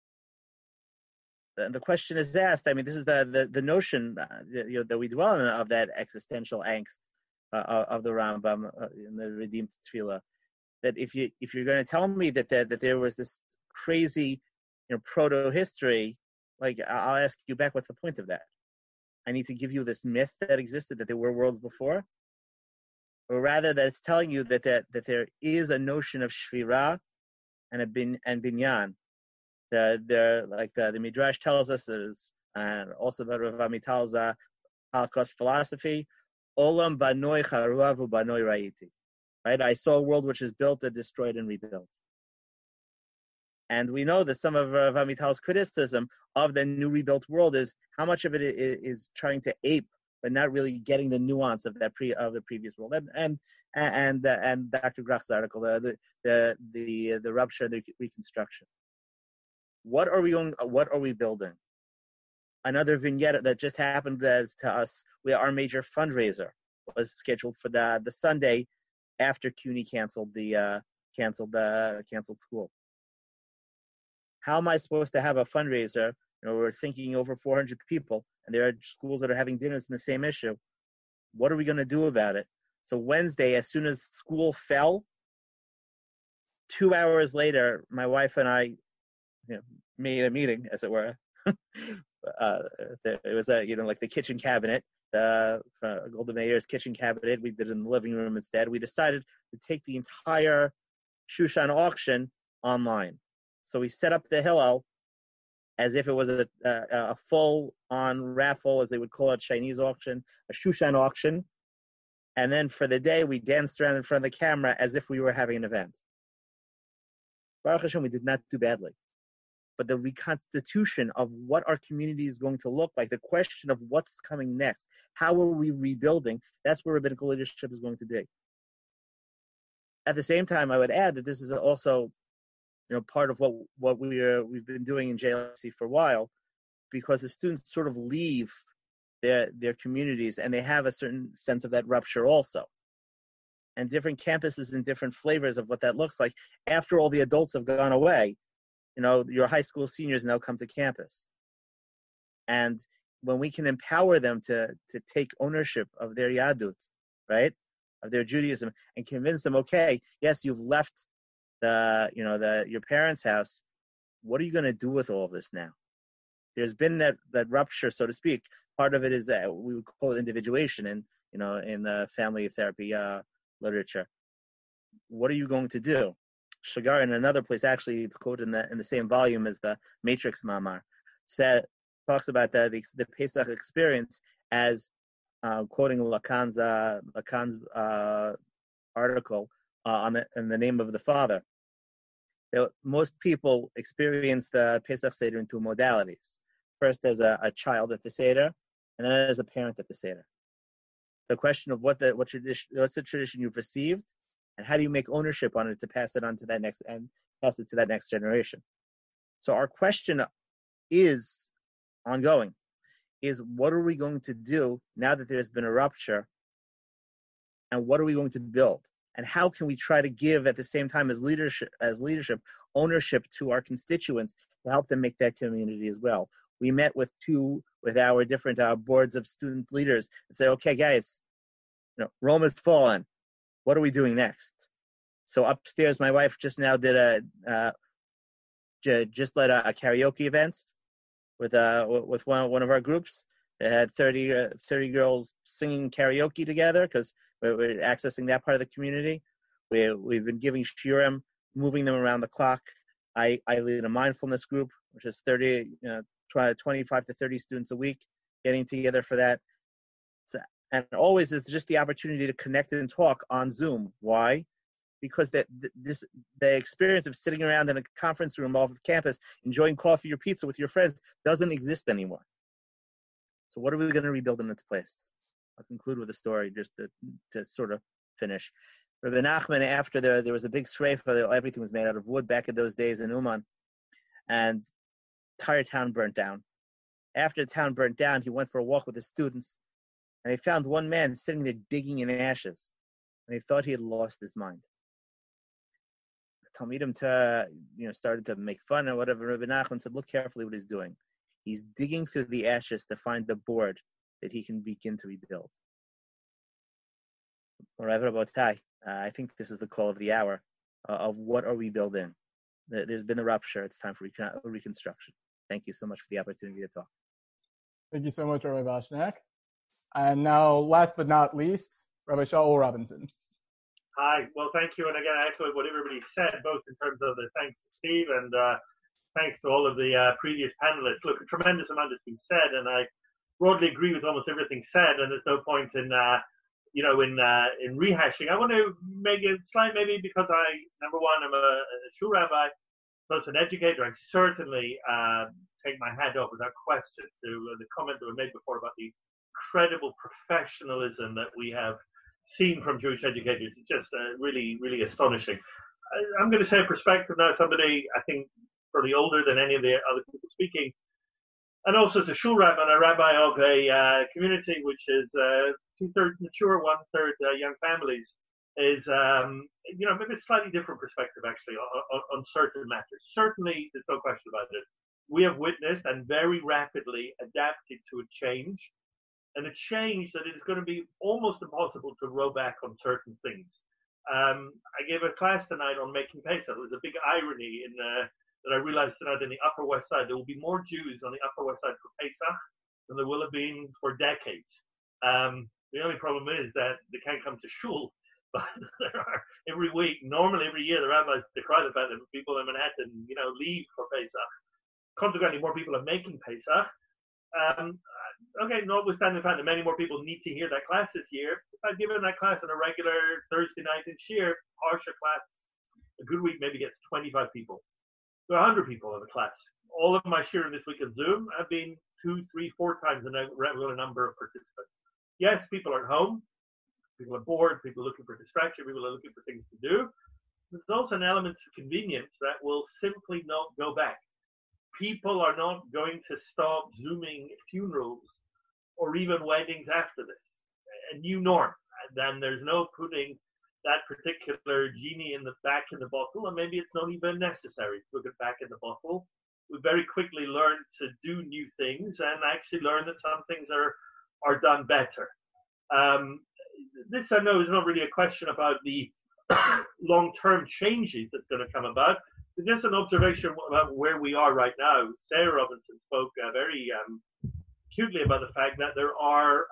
The question is asked. I mean, this is the notion that we dwell in, of that existential angst of the Rambam in the Redeemed Tefillah. That if you're going to tell me that there was this crazy proto history, like, I'll ask you back, what's the point of that? I need to give you this myth that existed, that there were worlds before, or rather that it's telling you that there is a notion of shvira and binyan. The Midrash tells us, and also about Rav Amital's Holocaust philosophy, Olam banoi charavu banoi ra'iti. Right? I saw a world which is built and destroyed and rebuilt. And we know that some of Rav Amital's criticism of the new rebuilt world is how much of it is trying to ape, but not really getting the nuance of the previous world. And Dr. Grach's article, the rupture, the reconstruction. What are we building? Another vignette that just happened to us, our major fundraiser was scheduled for the Sunday after CUNY canceled school. How am I supposed to have a fundraiser? We're thinking over 400 people, and there are schools that are having dinners in the same issue. What are we going to do about it? So Wednesday, as soon as school fell, 2 hours later, my wife and I made a meeting, as it were. It was like the kitchen cabinet, Golda Meir's kitchen cabinet. We did it in the living room instead. We decided to take the entire Shushan auction online. So we set up the Hillel as if it was a full-on raffle, as they would call it, Chinese auction, a Shushan auction. And then for the day, we danced around in front of the camera as if we were having an event. Baruch Hashem, we did not do badly. But the reconstitution of what our community is going to look like, the question of what's coming next, how are we rebuilding, that's where rabbinical leadership is going to be. At the same time, I would add that this is also part of what we've been doing in JLC for a while, because the students sort of leave their communities and they have a certain sense of that rupture also. And different campuses and different flavors of what that looks like. After all the adults have gone away, your high school seniors now come to campus. And when we can empower them to take ownership of their Yadut, right, of their Judaism, and convince them, okay, yes, you've left your parents' house. What are you going to do with all of this now? There's been that rupture, so to speak. Part of it is that we would call it individuation in the family therapy literature. What are you going to do? Shagar, in another place, actually, it's quoted in the same volume as the Matrix Mamar, talks about the Pesach experience as quoting Lacan's article in the name of the Father. Most people experience the Pesach Seder in 2 modalities. First, as a child at the Seder, and then as a parent at the Seder. the question of what's the tradition you've received, and how do you make ownership on it to pass it on to that next generation. So our question is ongoing, is what are we going to do now that there's been a rupture, and what are we going to build? And how can we try to give at the same time as leadership ownership to our constituents to help them make that community as well? We met with our different boards of student leaders and said, okay, guys, Rome has fallen. What are we doing next? So upstairs, my wife just now did just led a karaoke event with one of our groups. They had 30 girls singing karaoke together because we're accessing that part of the community. We've been giving shiurim, moving them around the clock. I lead a mindfulness group, which is 25 to 30 students a week, getting together for that. So, and always is just the opportunity to connect and talk on Zoom. Why? Because the experience of sitting around in a conference room off of campus, enjoying coffee or pizza with your friends, doesn't exist anymore. So what are we going to rebuild in its place? I'll conclude with a story just to sort of finish. Rabbi Nachman, after there was a big sreifa, everything was made out of wood back in those days in Uman, and the entire town burnt down. After the town burnt down, he went for a walk with his students, and they found one man sitting there digging in ashes, and they thought he had lost his mind. The Talmidim started to make fun or whatever. Rabbi Nachman said, look carefully what he's doing. He's digging through the ashes to find the board that he can begin to rebuild. I think this is the call of the hour of what are we building. There's been a rupture. It's time for reconstruction. Thank you so much for the opportunity to talk. Thank you so much, Rabbi Vashnak. And now, last but not least, Rabbi Shaul Robinson. Hi. Well, thank you. And again, I echo what everybody said, both in terms of the thanks to Steve and thanks to all of the previous panelists. Look, a tremendous amount has been said, and I broadly agree with almost everything said, and there's no point in rehashing. I want to make it slight, maybe because number one, I'm a shul rabbi, plus an educator. I certainly take my hat off without question to the comment that was made before about the incredible professionalism that we have seen from Jewish educators. It's just really, really astonishing. I'm going to say a perspective now, somebody I think probably older than any of the other people speaking, and also as a shul rabbi and a rabbi of a community which is 2/3 mature, 1/3 young families, is maybe a slightly different perspective actually on certain matters. Certainly, there's no question about it. We have witnessed and very rapidly adapted to a change, and a change that is going to be almost impossible to row back on certain things. I gave a class tonight on making Pesach. There was a big irony that I realized tonight in the Upper West Side. There will be more Jews on the Upper West Side for Pesach than there will have been for decades. The only problem is that they can't come to shul, but there are every year, the rabbis decry the fact that people in Manhattan, leave for Pesach. Consequently, more people are making Pesach. Notwithstanding the fact that many more people need to hear that class this year, if I'd given that class on a regular Thursday night in Shir, Parsha class, a good week maybe gets 25 people. There are 100 people in the class. All of my Shirim this week on Zoom have been 2, 3, 4 times the regular number of participants. Yes, people are at home, people are bored, people are looking for distraction, people are looking for things to do. There's also an element of convenience that will simply not go back. People are not going to stop Zooming funerals or even weddings after this. A new norm. Then there's no putting that particular genie back in the bottle, and maybe it's not even necessary to put it back in the bottle. We very quickly learned to do new things and actually learn that some things are done better. This, I know, is not really a question about the long-term changes that's going to come about. It's just an observation about where we are right now. Sarah Robinson spoke very acutely about the fact that there are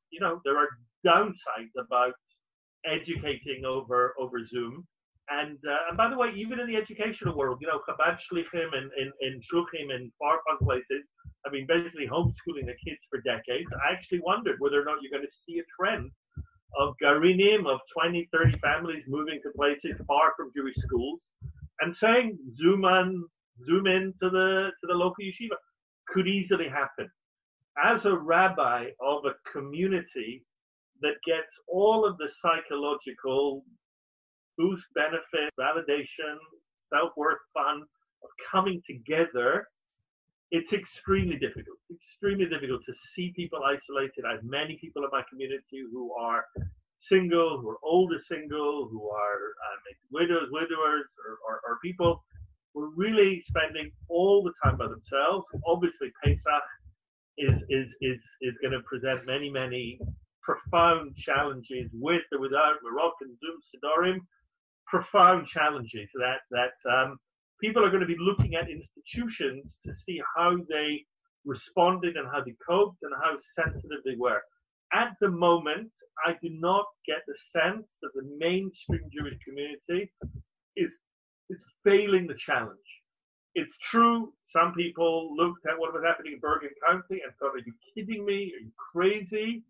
downsides about educating over Zoom. And by the way, even in the educational world, Chabad Shlichim and Shluchim in far-flung places have been basically homeschooling their kids for decades. I actually wondered whether or not you're going to see a trend of Garinim, of 20, 30 families moving to places far from Jewish schools and saying zoom in to the local yeshiva. Could easily happen. As a rabbi of a community that gets all of the psychological boost, benefits, validation, self-worth, fun of coming together, it's extremely difficult to see people isolated. I have many people in my community who are single, who are older single, who are widowers, or people who are really spending all the time by themselves. Obviously, Pesach is going to present many profound challenges with or without Moroccan Zoom Sidorim, profound challenges that people are going to be looking at institutions to see how they responded and how they coped and how sensitive they were. At the moment, I do not get the sense that the mainstream Jewish community is failing the challenge. It's true, some people looked at what was happening in Bergen County and thought, are you kidding me? Are you crazy?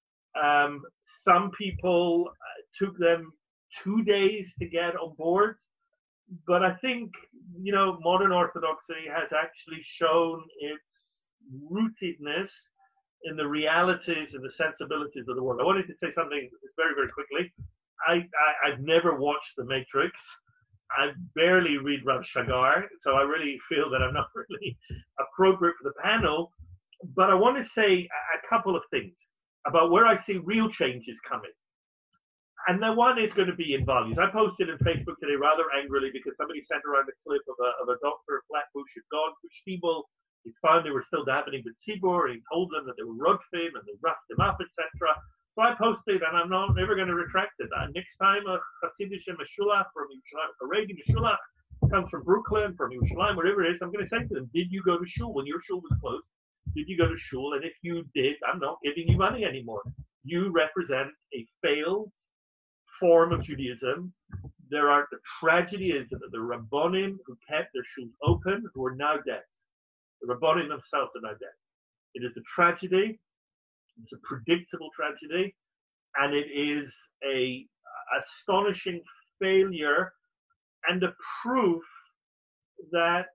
Some people took them 2 days to get on board. But I think, modern Orthodoxy has actually shown its rootedness in the realities and the sensibilities of the world. I wanted to say something just very, very quickly. I've never watched The Matrix. I barely read Rav Shagar, so I really feel that I'm not really appropriate for the panel. But I want to say a couple of things about where I see real changes coming. And the one is going to be in values. I posted on Facebook today rather angrily because somebody sent around a clip of a doctor of Flatbush who'd gone to Stiebel. He found they were still davening with Tzibur, and he told them that they were rugfim and they roughed him up, etc. So I posted, and I'm not never going to retract it. Next time a Hasidic Meshulach from Yerushalayim, a Regi Meshulach comes from Brooklyn, from Yerushalayim, wherever it is, I'm going to say to them, did you go to shul when your shul was closed? Did you go to shul? And if you did, I'm not giving you money anymore. You represent a failed form of Judaism. The tragedy is that the Rabbonim who kept their shuls open, who are now dead. The Rabbonim themselves are now dead. It is a tragedy. It's a predictable tragedy, and it is a astonishing failure and a proof that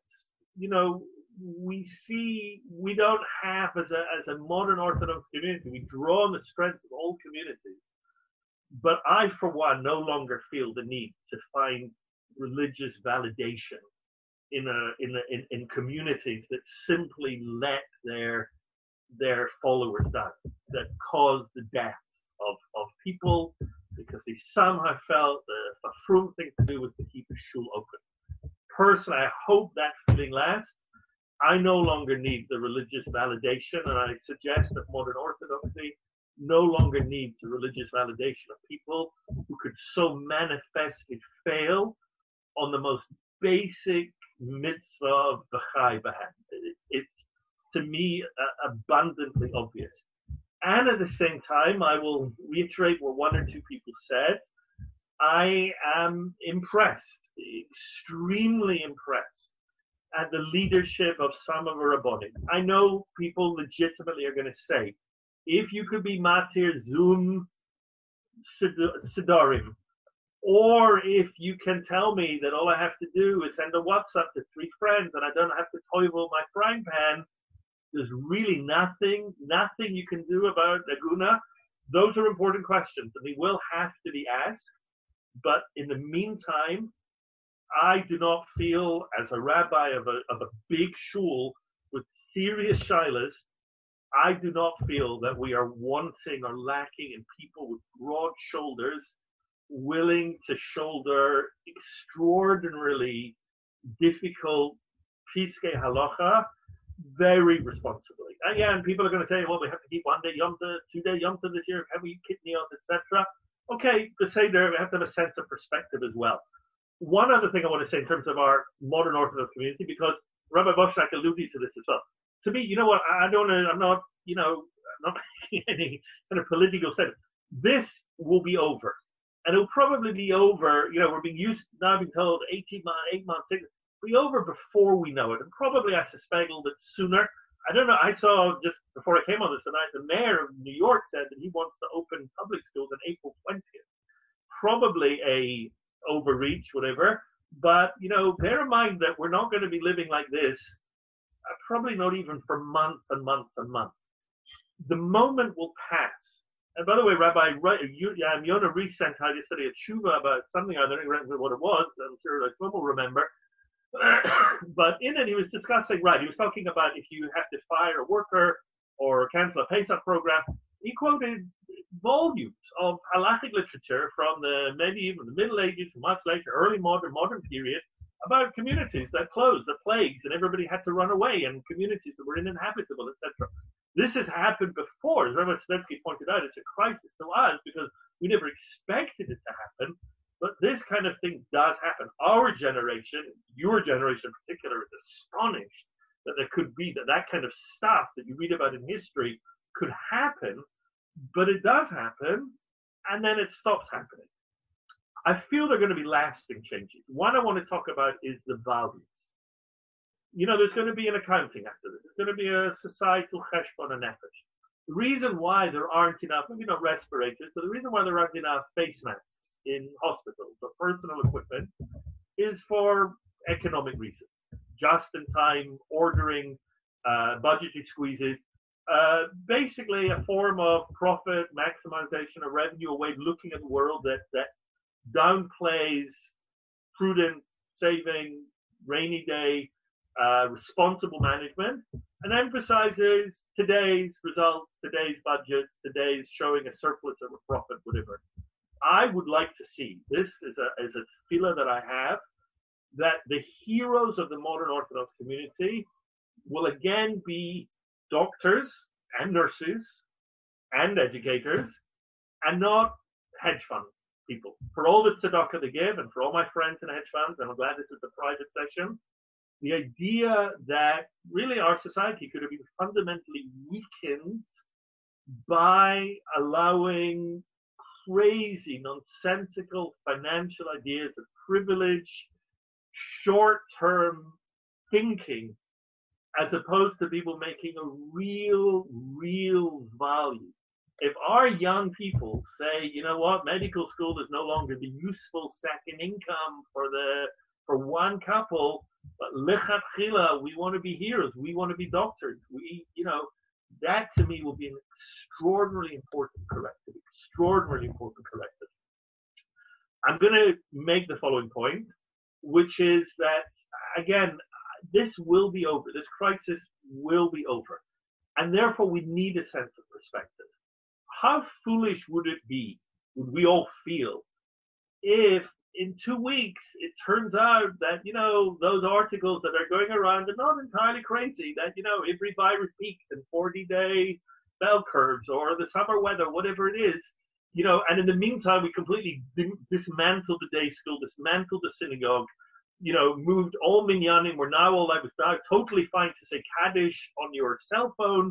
we don't have as a modern Orthodox community. We draw on the strengths of all communities. But I, for one, no longer feel the need to find religious validation in communities that simply let their followers down, that caused the deaths of people because they somehow felt the frum thing to do was to keep a shul open. Personally, I hope that feeling lasts. I no longer need the religious validation, and I suggest that modern Orthodoxy no longer needs the religious validation of people who could so manifestly fail on the most basic mitzvah of B'chai B'hem. It's, to me, abundantly obvious. And at the same time, I will reiterate what one or two people said. I am impressed, extremely impressed, at the leadership of some of our Rabbonim. I know people legitimately are going to say, if you could be Matir Zoom Sidorim, or if you can tell me that all I have to do is send a WhatsApp to 3 friends and I don't have to toivel my frying pan, there's really nothing you can do about Aguna. Those are important questions and they will have to be asked. But in the meantime, I do not feel, as a rabbi of a big shul with serious shilas, I do not feel that we are wanting or lacking in people with broad shoulders willing to shoulder extraordinarily difficult Piskei Halacha very responsibly. And people are going to tell you, well, we have to keep 1 day Yom Tov, 2 day Yom Tov this year, have we kidney on, etc. Okay, to say there, we have to have a sense of perspective as well. One other thing I want to say in terms of our modern Orthodox community, because Rabbi Boschnak alluded to this as well. To me, you know what, I'm not making any kind of political statement. This will be over. And it'll probably be over, we're being told 8 months, it'll be over before we know it. And probably, I suspect, a little bit sooner. I don't know, I saw just before I came on this tonight, the mayor of New York said that he wants to open public schools on April 20th. Probably a overreach, whatever. But, bear in mind that we're not going to be living like this, probably not even for months and months and months. The moment will pass And by the way, Rabbi Yonah Rees sent out yesterday a tshuva about something, I don't remember what it was, I'm sure Shlomo will remember. But in it, he was discussing, he was talking about if you have to fire a worker or cancel a Pesach program. He quoted volumes of halachic literature from the medieval, the Middle Ages, much later, early modern period, about communities that closed, the plagues, and everybody had to run away, and communities that were uninhabitable, etc. This has happened before. As Rabbi Sadetsky pointed out, it's a crisis to us because we never expected it to happen. But this kind of thing does happen. Our generation, your generation in particular, is astonished that there could be that kind of stuff that you read about in history could happen, but it does happen, and then it stops happening. I feel there are going to be lasting changes. One I want to talk about is the values. There's going to be an accounting after this. There's going to be a societal cheshbon nefesh. The reason why there aren't enough, maybe not respirators, but the reason why there aren't enough face masks in hospitals or personal equipment is for economic reasons. Just in time ordering, budgetary squeezes, basically a form of profit maximization of revenue, a way of looking at the world that downplays prudent saving, rainy day, responsible management, and emphasizes today's results, today's budgets, today's showing a surplus or a profit, whatever. I would like to see, this is a tefillah that I have, that the heroes of the modern Orthodox community will again be doctors and nurses and educators and not hedge fund people. For all the tzedakah they give and for all my friends in hedge funds, and I'm glad this is a private session, the idea that really our society could have been fundamentally weakened by allowing crazy, nonsensical financial ideas of privilege, short-term thinking, as opposed to people making a real value. If our young people say, you know what, medical school is no longer the useful second income for one couple, but lechatchila, we want to be heroes, we want to be doctors, that to me will be an extraordinarily important corrective. I'm going to make the following point, which is that, again, this will be over. This crisis will be over. And therefore, we need a sense of perspective. How foolish would it be, would we all feel, if in 2 weeks it turns out that, those articles that are going around are not entirely crazy, that, every virus peaks in 40-day bell curves or the summer weather, whatever it is, and in the meantime, we completely dismantled the day school, dismantled the synagogue, moved all minyanim. We're now all like, it's now totally fine to say Kaddish on your cell phone.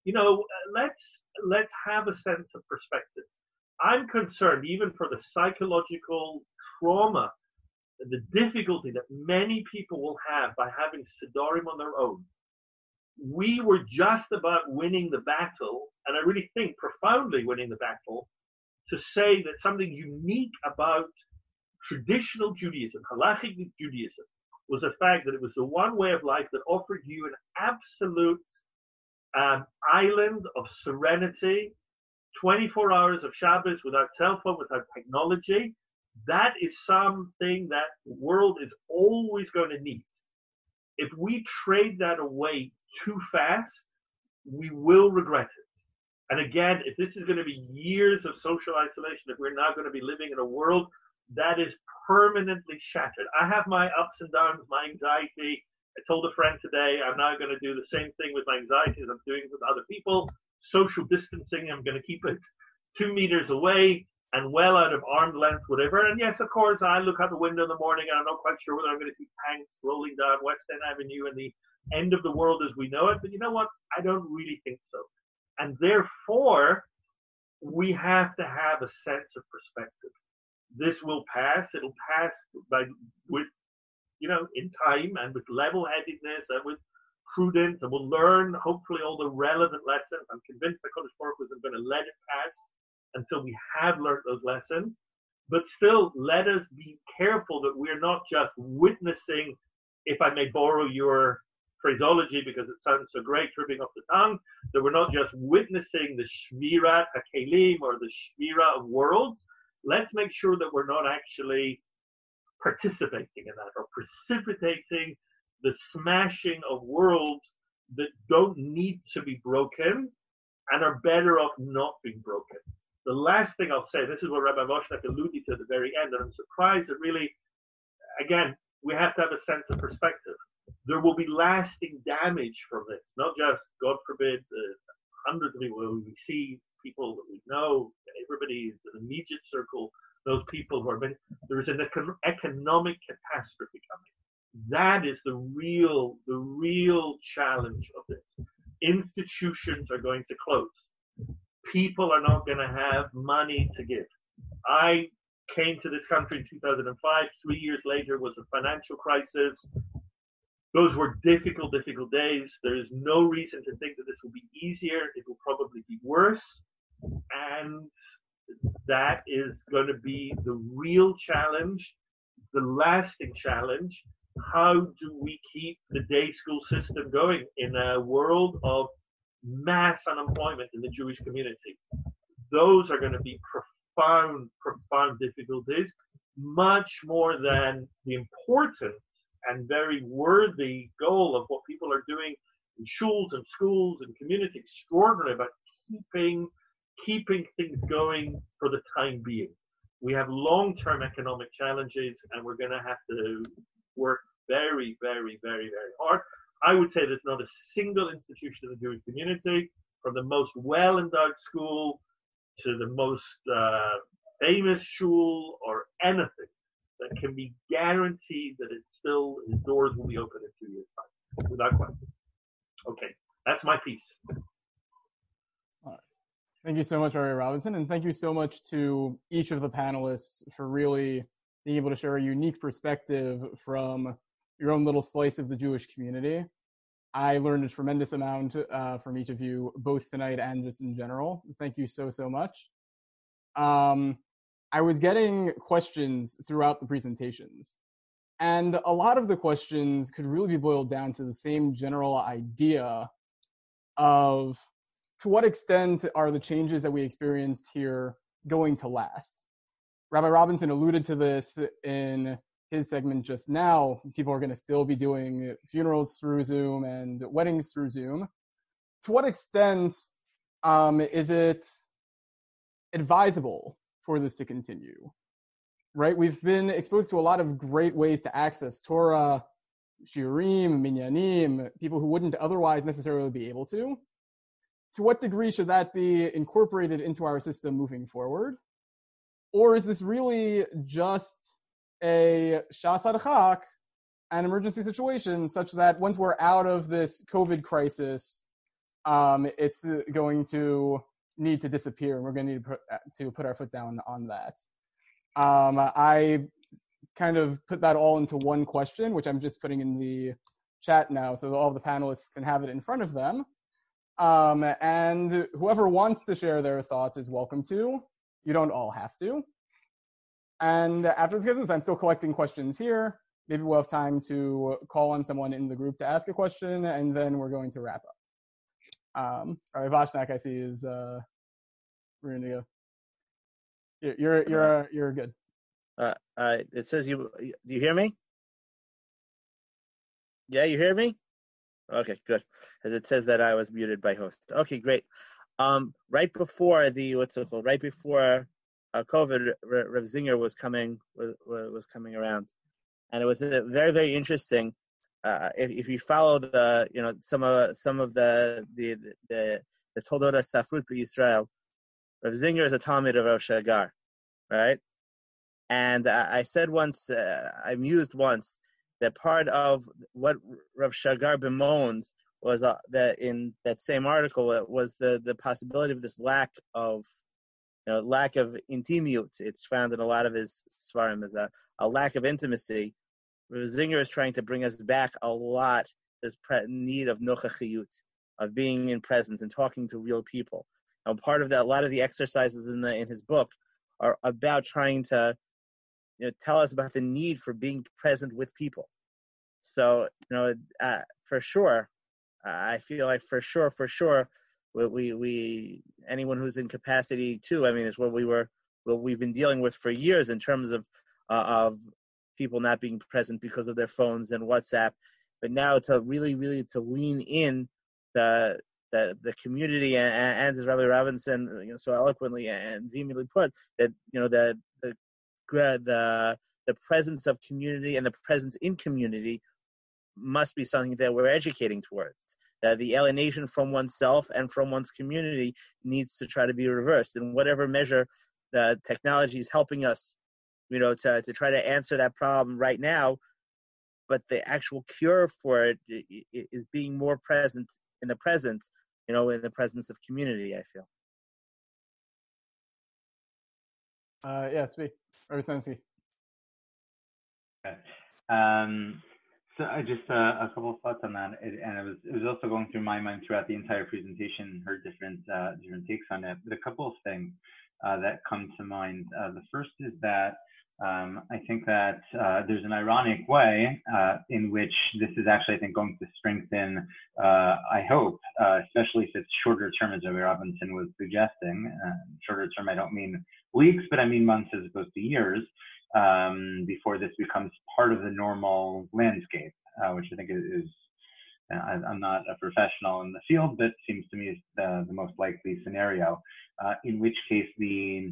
Let's have a sense of perspective. I'm concerned even for the psychological trauma, the difficulty that many people will have by having Sidorim on their own. We were just about winning the battle, and I really think profoundly winning the battle, to say that something unique about traditional Judaism, halachic Judaism, was the fact that it was the one way of life that offered you an absolute island of serenity, 24 hours of Shabbos without cell phone, without technology. That is something that the world is always going to need. If we trade that away too fast, we will regret it. And again, if this is going to be years of social isolation, if we're now going to be living in a world that is permanently shattered. I have my ups and downs, my anxiety. I told a friend today I'm now going to do the same thing with my anxiety as I'm doing with other people. Social distancing, I'm going to keep it 2 meters away and well out of arm's length, whatever. And yes, of course, I look out the window in the morning and I'm not quite sure whether I'm going to see tanks rolling down West End Avenue and the end of the world as we know it. But you know what? I don't really think so. And therefore, we have to have a sense of perspective. This will pass. It'll pass in time and with level-headedness and with prudence, and we'll learn hopefully all the relevant lessons. I'm convinced that Kodesh Baruch Hu isn't going to let it pass until we have learned those lessons. But still, let us be careful that we're not just witnessing, if I may borrow your phraseology because it sounds so great, tripping off the tongue, that we're not just witnessing the Shmirat HaKelim or the Shmira of worlds. Let's make sure that we're not actually participating in that or precipitating the smashing of worlds that don't need to be broken and are better off not being broken. The last thing I'll say, this is what Rabbi Voshnak alluded to at the very end, and I'm surprised that really, again, we have to have a sense of perspective. There will be lasting damage from this, not just, God forbid, hundreds of people who we see, people that we know, everybody in the immediate circle, those people who are, there is an economic catastrophe coming. That is the real challenge of this. Institutions are going to close. People are not going to have money to give. I came to this country in 2005. 3 years later was a financial crisis. Those were difficult days. There is no reason to think that this will be easier. It will probably be worse. And that is going to be the real challenge, the lasting challenge. How do we keep the day school system going in a world of mass unemployment in the Jewish community? Those are going to be profound difficulties, much more than the important and very worthy goal of what people are doing in shuls and schools and community, extraordinary about keeping things going for the time being. We have long-term economic challenges, and we're going to have to work very, very, very, very hard. I would say there's not a single institution in the Jewish community, from the most well-endowed school to the most famous shul or anything, that can be guaranteed that its doors will be open in 2 years' time, without question. Okay, that's my piece. All right. Thank you so much, Ari Robinson, and thank you so much to each of the panelists for really being able to share a unique perspective from your own little slice of the Jewish community. I learned a tremendous amount from each of you, both tonight and just in general. Thank you so much. I was getting questions throughout the presentations, and a lot of the questions could really be boiled down to the same general idea of, to what extent are the changes that we experienced here going to last? Rabbi Robinson alluded to this in his segment just now. People are going to still be doing funerals through Zoom and weddings through Zoom. To what extent is it advisable for this to continue? Right? We've been exposed to a lot of great ways to access Torah, shiurim, minyanim, people who wouldn't otherwise necessarily be able to. To what degree should that be incorporated into our system moving forward? Or is this really just a shas hadachak, an emergency situation, such that once we're out of this COVID crisis, it's going to need to disappear, and we're going to need to put our foot down on that? I kind of put that all into one question, which I'm just putting in the chat now, so that all the panelists can have it in front of them. And whoever wants to share their thoughts is welcome to. You don't all have to. And after this business, I'm still collecting questions here. Maybe we'll have time to call on someone in the group to ask a question, and then we're going to wrap up. All right, Voshnak, I see is we're gonna go. You're good. It says do you hear me? Yeah, you hear me? Okay, good. As it says that I was muted by host. Okay, great. Right before COVID, Rav Zinger was coming around, and it was very, very interesting. If you follow some of the Toldot Safrut B'Yisrael, Rav Zinger is a Talmid of Rav Shagar, right? And I said once, I mused once, that part of what Rav Shagar bemoans was that in that same article, it was the possibility of this lack of intimiyut. It's found in a lot of his svarim as a lack of intimacy. Rav Zinger is trying to bring us back a lot, this need of nochachiyut, of being in presence and talking to real people. And part of that, a lot of the exercises in his book are about trying to tell us about the need for being present with people. So, for sure, I feel like for sure, we anyone who's in capacity too. I mean, it's what we've been dealing with for years in terms of people not being present because of their phones and WhatsApp. But now to really to lean in the community, and as Rabbi Robinson so eloquently and vehemently put, that the presence of community and the presence in community must be something that we're educating towards. The alienation from oneself and from one's community needs to try to be reversed in whatever measure the technology is helping us, to try to answer that problem right now. But the actual cure for it is being more present in the present, in the presence of community, I feel. Speak. Or Sensi. Okay. So I just a couple of thoughts on that, and it was also going through my mind throughout the entire presentation, heard different takes on it, but a couple of things that come to mind. The first is that I think that there's an ironic way in which this is actually, I think, going to strengthen, I hope, especially if it's shorter term, as Rabbi Robinson was suggesting. Shorter term, I don't mean weeks, but I mean months as opposed to years. Before this becomes part of the normal landscape, which I think is I'm not a professional in the field, but seems to me is the most likely scenario. In which case the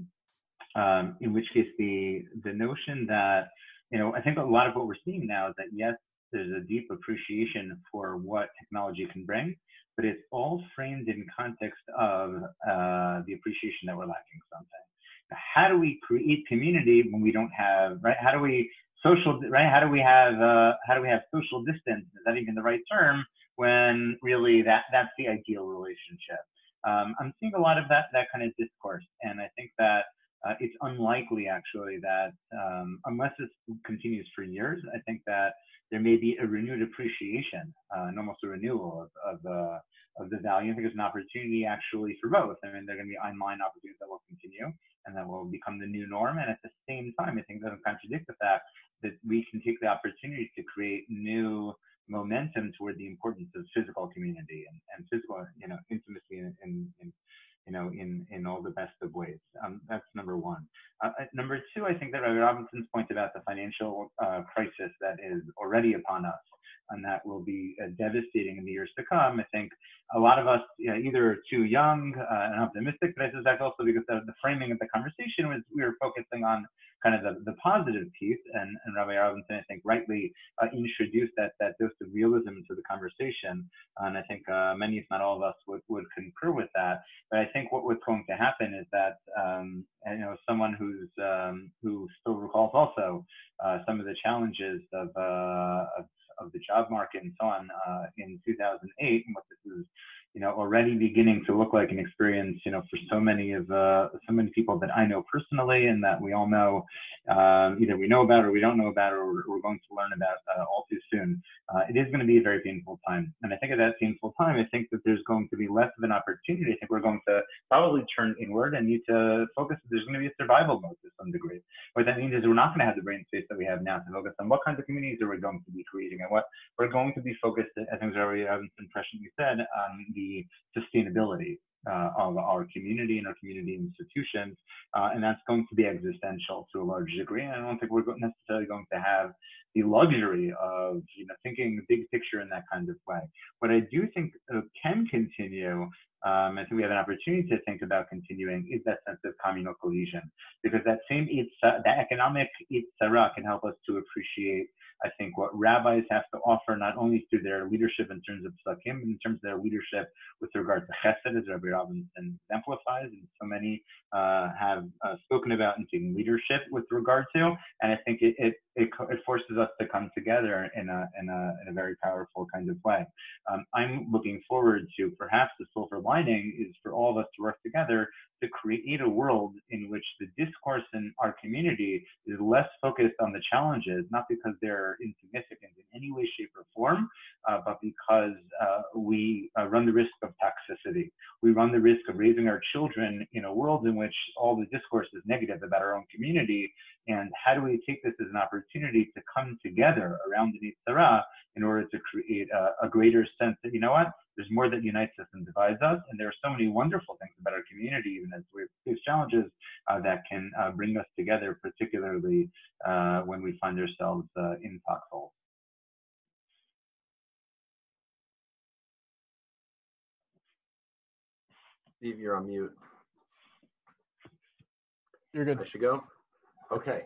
notion that I think a lot of what we're seeing now is that yes, there's a deep appreciation for what technology can bring, but it's all framed in context of the appreciation that we're lacking something. How do we create community when we don't have, right? How do we have social distance? Is that even the right term? When really that's the ideal relationship. I'm seeing a lot of that kind of discourse, and I think that it's unlikely actually that unless this continues for years, I think that there may be a renewed appreciation and almost a renewal of the value. I think there's an opportunity actually for both. I mean, there are going to be online opportunities that will continue and that will become the new norm. And at the same time, I think that doesn't contradict the fact that we can take the opportunity to create new momentum toward the importance of physical community and physical, intimacy in all the best of ways. That's number one. Number two, I think that Rabbi Robinson's point about the financial crisis that is already upon us and that will be devastating in the years to come. I think a lot of us either are too young and optimistic, but I suspect also because the framing of the conversation was we were focusing on kind of the positive piece, and Rabbi Robinson, I think, rightly introduced that dose of realism into the conversation, and I think many, if not all of us, would concur with that. But I think what's going to happen is that someone who still recalls also some of the challenges of the job market and so on in 2008, and what this is already beginning to look like an experience, for so many people that I know personally and that we all know, either we know about or we don't know about or we're going to learn about all too soon. It is going to be a very painful time. And I think at that painful time, I think that there's going to be less of an opportunity. I think we're going to probably turn inward and need to focus. There's going to be a survival mode to some degree. What that means is we're not going to have the brain space that we have now to focus on what kinds of communities are we going to be creating and what we're going to be focused, I think, as already impression you said, on the sustainability of our community and our community institutions, and that's going to be existential to a large degree. And I don't think we're necessarily going to have the luxury of thinking the big picture in that kind of way. What I do think can continue, I think we have an opportunity to think about continuing, is that sense of communal cohesion, because that same the economic Yitzhara can help us to appreciate, I think, what rabbis have to offer, not only through their leadership in terms of psakim, but in terms of their leadership with regard to chesed, as Rabbi Robinson exemplifies, and so many have spoken about and taken leadership with regard to. And I think it forces us to come together in a very powerful kind of way. I'm looking forward to perhaps the silver lining is for all of us to work together to create a world in which the discourse in our community is less focused on the challenges, not because they're insignificant in any way, shape, or form, but because we run the risk of toxicity. We run the risk of raising our children in a world in which all the discourse is negative about our own community, And how do we take this as an opportunity to come together around the Nitzara in order to create a greater sense that, you know what, there's more that unites us than divides us, and there are so many wonderful things about our community, even as we face challenges, that can bring us together, particularly when we find ourselves in foxholes. Steve, you're on mute. You're good. I should go? Okay.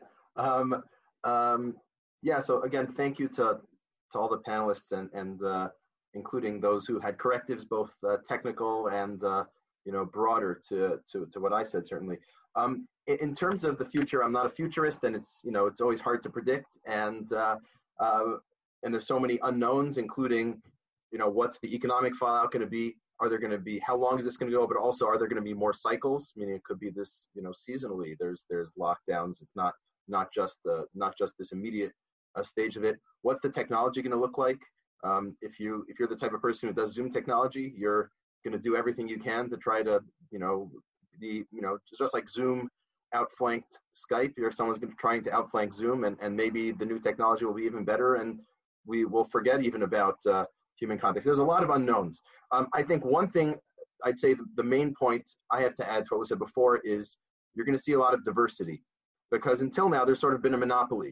Yeah, so again, thank you to all the panelists and including those who had correctives, both technical and broader to what I said, certainly. In terms of the future, I'm not a futurist, and it's always hard to predict, and there's so many unknowns, including what's the economic fallout going to be? Are there going to be, how long is this going to go? But also, are there going to be more cycles? Meaning it could be this, seasonally. There's lockdowns. It's not just this immediate stage of it. What's the technology going to look like? If you're the type of person who does Zoom technology, you're going to do everything you can to try to, just like Zoom outflanked Skype, someone's trying to outflank Zoom, and maybe the new technology will be even better, and we will forget even about human contact. There's a lot of unknowns. I think one thing I'd say the main point I have to add to what was said before is you're going to see a lot of diversity, because until now there's sort of been a monopoly.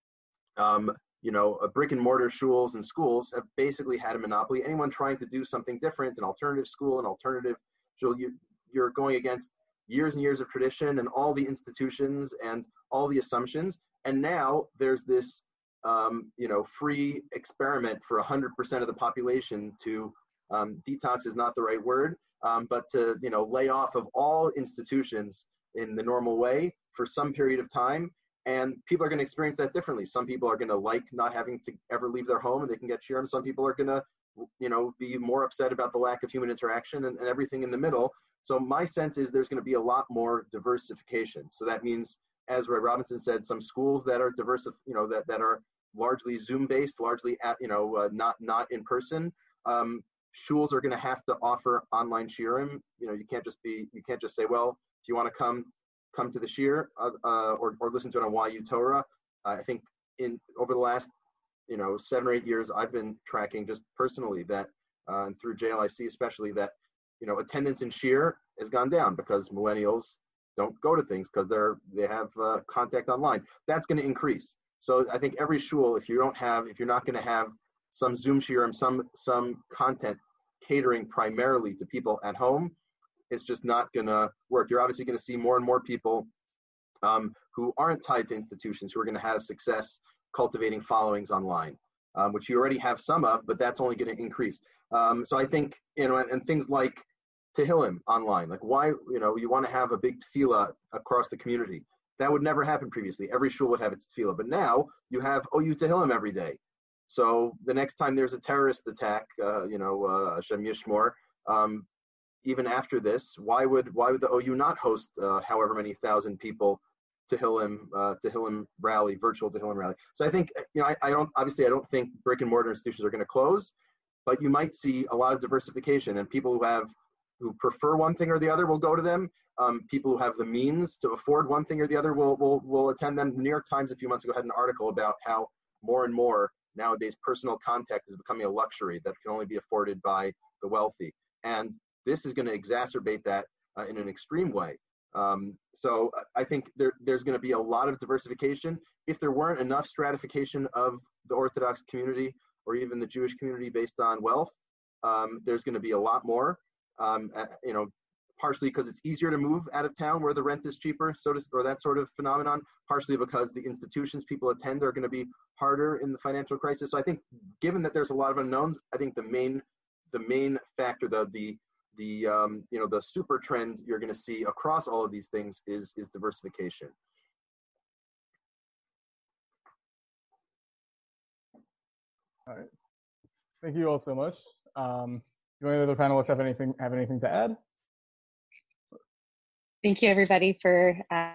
Brick and mortar shuls and schools have basically had a monopoly. Anyone trying to do something different, an alternative school, an alternative shul, you're going against years and years of tradition and all the institutions and all the assumptions. And now there's this free experiment for 100% of the population to detox is not the right word, but to lay off of all institutions in the normal way for some period of time. And people are going to experience that differently. Some people are going to like not having to ever leave their home and they can get shiurim. Some people are going to be more upset about the lack of human interaction and everything in the middle. So my sense is there's going to be a lot more diversification. So that means, as Ray Robinson said, some schools that are diverse, that are largely Zoom based, largely at, not in person. Shuls are going to have to offer online shiurim. You can't just say, well, if you want to come to the shiur or listen to it on YU Torah. I think over the last 7 or 8 years, I've been tracking just personally that and through JLIC especially that attendance in shiur has gone down because millennials don't go to things because they have contact online. That's going to increase. So I think every shul, if you're not going to have some Zoom shiurim, some content catering primarily to people at home, it's just not going to work. You're obviously going to see more and more people who aren't tied to institutions who are going to have success cultivating followings online, which you already have some of, but that's only going to increase. So I think, and things like Tehillim online, like why, you want to have a big tefillah across the community. That would never happen previously. Every shul would have its tefillah, but now you have OU Tehillim every day. So the next time there's a terrorist attack, Hashem Yishmor, even after this, why would the OU not host however many thousand people Tehillim rally, virtual Tehillim rally? So I think, I don't think brick and mortar institutions are going to close, but you might see a lot of diversification, and people who prefer one thing or the other will go to them. People who have the means to afford one thing or the other will attend them. The New York Times a few months ago had an article about how more and more nowadays personal contact is becoming a luxury that can only be afforded by the wealthy. And this is going to exacerbate that in an extreme way. So I think there's going to be a lot of diversification. If there weren't enough stratification of the Orthodox community or even the Jewish community based on wealth, there's going to be a lot more. Partially because it's easier to move out of town where the rent is cheaper, or that sort of phenomenon. Partially because the institutions people attend are going to be harder in the financial crisis. So I think, given that there's a lot of unknowns, I think the main factor, the super trend you're going to see across all of these things is diversification. All right. Thank you all so much. Do any other panelists have anything to add? Thank you, everybody, for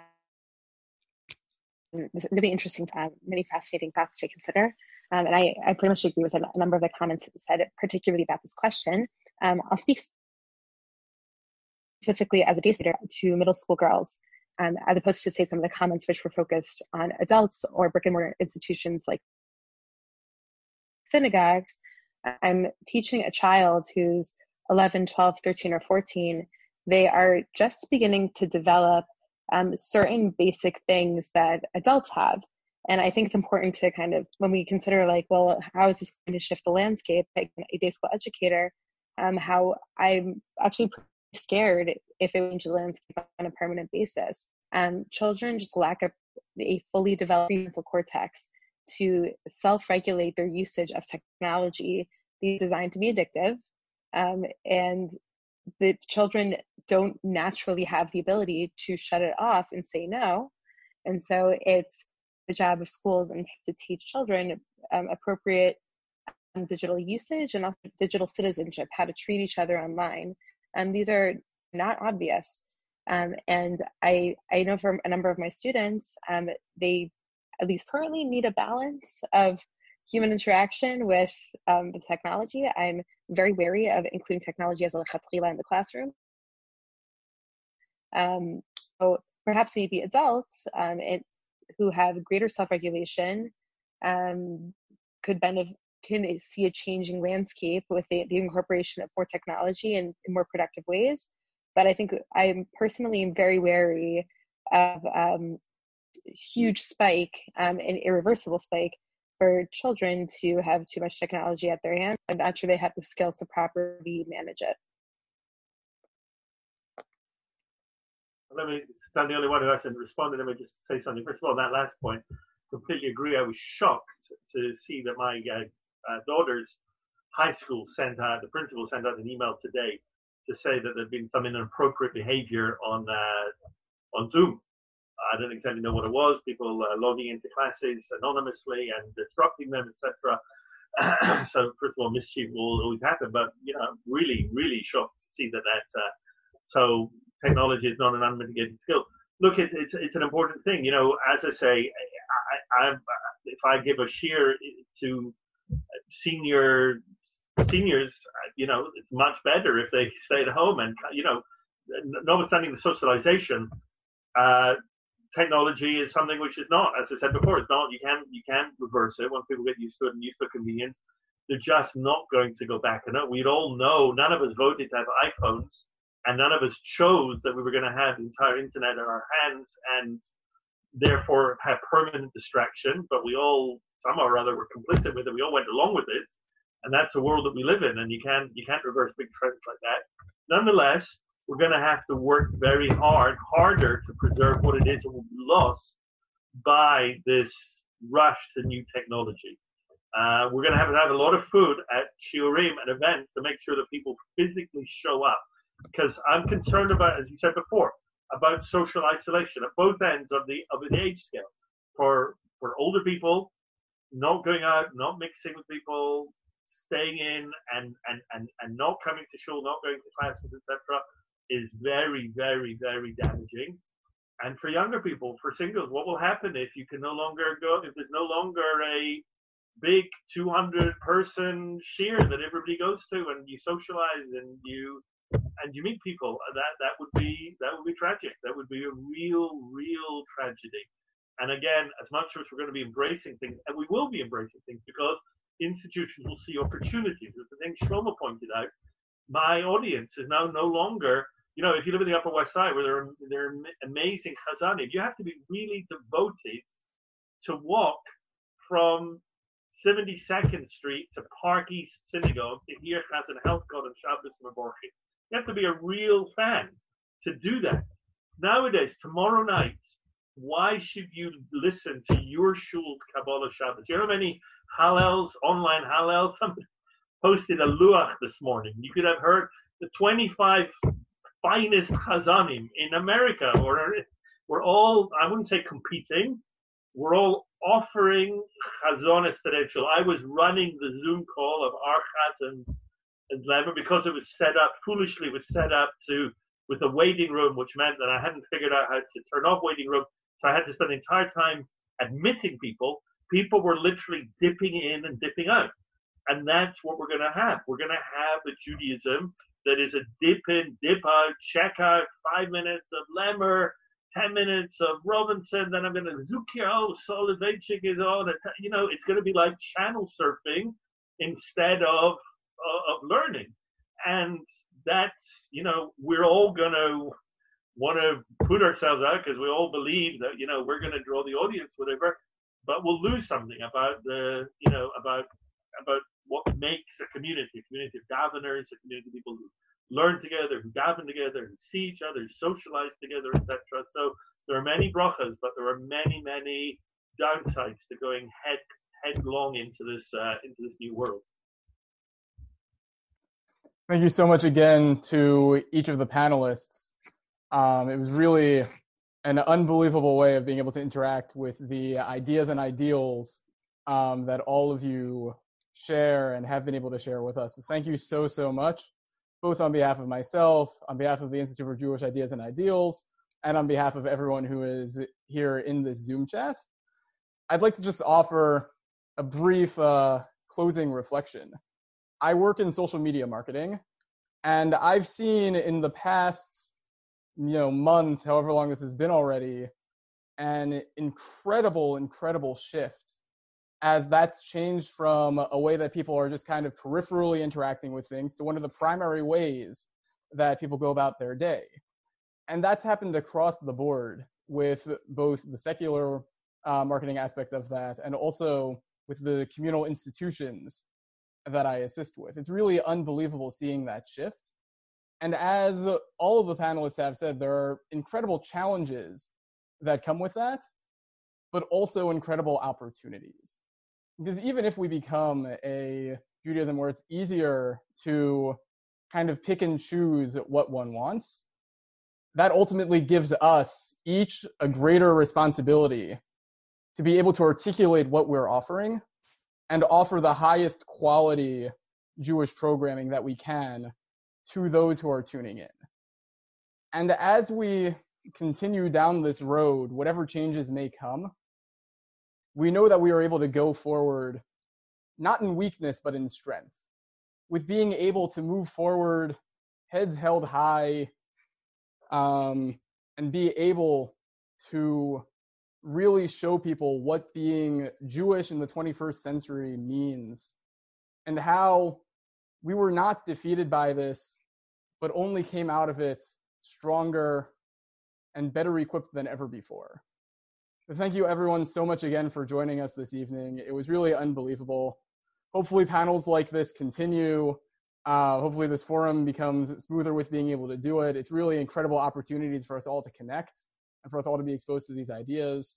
really interesting, many fascinating thoughts to consider. And I pretty much agree with a number of the comments said, particularly about this question. I'll speak specifically as a day student to middle school girls. as opposed to, say, some of the comments which were focused on adults or brick and mortar institutions like synagogues. I'm teaching a child who's 11, 12, 13, or 14. They are just beginning to develop certain basic things that adults have. And I think it's important to kind of, when we consider like, well, how is this going to shift the landscape, like a day school educator, how I'm actually pretty scared if it would change the landscape on a permanent basis. Children just lack a fully developed prefrontal cortex to self-regulate their usage of technology. They're designed to be addictive, and the children don't naturally have the ability to shut it off and say no. And so it's the job of schools and to teach children appropriate digital usage and also digital citizenship, how to treat each other online. And these are not obvious. And I know from a number of my students, they at least currently need a balance of human interaction with the technology. I'm very wary of including technology as a lechatchila in the classroom. So perhaps maybe adults who have greater self-regulation can see a changing landscape with the incorporation of more technology in more productive ways. But I think I'm personally very wary of huge spike, an irreversible spike for children to have too much technology at their hands. I'm not sure they have the skills to properly manage it. Since I'm the only one who hasn't responded, let me just say something. First of all, that last point, completely agree. I was shocked to see that my daughter's high school the principal sent out an email today to say that there'd been some inappropriate behavior on Zoom. I don't exactly know what it was. People logging into classes anonymously and disrupting them, etc. So first of all, mischief will always happen, but really, really shocked to see that. So technology is not an unmitigated skill. Look, it's an important thing. As I say, if I give a share to seniors, it's much better if they stay at home and notwithstanding the socialization. Technology is something which is not, as I said before, it's not. You can't reverse it. Once people get used to it and used to convenience, they're just not going to go back. And we'd all know, none of us voted to have iPhones, and none of us chose that we were going to have the entire internet in our hands and therefore have permanent distraction. But we all, somehow or other, were complicit with it. We all went along with it, and that's the world that we live in. And you can't reverse big trends like that. Nonetheless, we're going to have to work very harder to preserve what it is that will be lost by this rush to new technology. We're going to have a lot of food at shiurim and events to make sure that people physically show up. Because I'm concerned about, as you said before, about social isolation at both ends of the age scale. For older people, not going out, not mixing with people, staying in and not coming to shul, not going to classes, etc., is very, very, very damaging. And for younger people, for singles, what will happen if you can no longer go, if there's no longer a big 200-person shiur that everybody goes to and you socialize and you meet people? That would be tragic. That would be a real tragedy. And again, as much as we're going to be embracing things, and we will be embracing things because institutions will see opportunities. As the thing Shlomo pointed out, my audience is now no longer, if you live in the Upper West Side where there are amazing chazanim, you have to be really devoted to walk from 72nd Street to Park East Synagogue to hear Chazan Helfgot and Shabbos Mevorchim. You have to be a real fan to do that. Nowadays, tomorrow night, why should you listen to your shul Kabbalah Shabbos? You know how many Hallels, online Hallels? Somebody posted a luach this morning. You could have heard the 25 finest chazanim in America. We're all, I wouldn't say competing, we're all offering chazon esterechel. I was running the Zoom call of our chazans in Lemmer because it was foolishly set up with a waiting room, which meant that I hadn't figured out how to turn off waiting room. So I had to spend the entire time admitting people. People were literally dipping in and dipping out. And that's what we're going to have. We're going to have a Judaism that is a dip in, dip out, check out, 5 minutes of Lemmer, 10 minutes of Robinson, then I'm going to Zukio, Soloveitchik is on. It's going to be like channel surfing instead of learning. And that's, we're all going to want to put ourselves out because we all believe that, we're going to draw the audience, whatever, but we'll lose something about about what makes a community of Daveners, a community of people who learn together, who daven together, who see each other, who socialize together, etc. So there are many brachas, but there are many, many downsides to going headlong into this new world. Thank you so much again to each of the panelists. It was really an unbelievable way of being able to interact with the ideas and ideals that all of you share and have been able to share with us. So thank you so, so much, both on behalf of myself, on behalf of the Institute for Jewish Ideas and Ideals, and on behalf of everyone who is here in this Zoom chat. I'd like to just offer a brief closing reflection. I work in social media marketing, and I've seen in the past, month, however long this has been already, an incredible shift as that's changed from a way that people are just kind of peripherally interacting with things to one of the primary ways that people go about their day. And that's happened across the board with both the secular marketing aspect of that and also with the communal institutions that I assist with. It's really unbelievable seeing that shift. And as all of the panelists have said, there are incredible challenges that come with that, but also incredible opportunities. Because even if we become a Judaism where it's easier to kind of pick and choose what one wants, that ultimately gives us each a greater responsibility to be able to articulate what we're offering and offer the highest quality Jewish programming that we can to those who are tuning in. And as we continue down this road, whatever changes may come, we know that we are able to go forward, not in weakness, but in strength, with being able to move forward, heads held high, and be able to really show people what being Jewish in the 21st century means and how we were not defeated by this, but only came out of it stronger and better equipped than ever before. But thank you everyone so much again for joining us this evening. It was really unbelievable. Hopefully panels like this continue. Hopefully this forum becomes smoother with being able to do it. It's really incredible opportunities for us all to connect and for us all to be exposed to these ideas.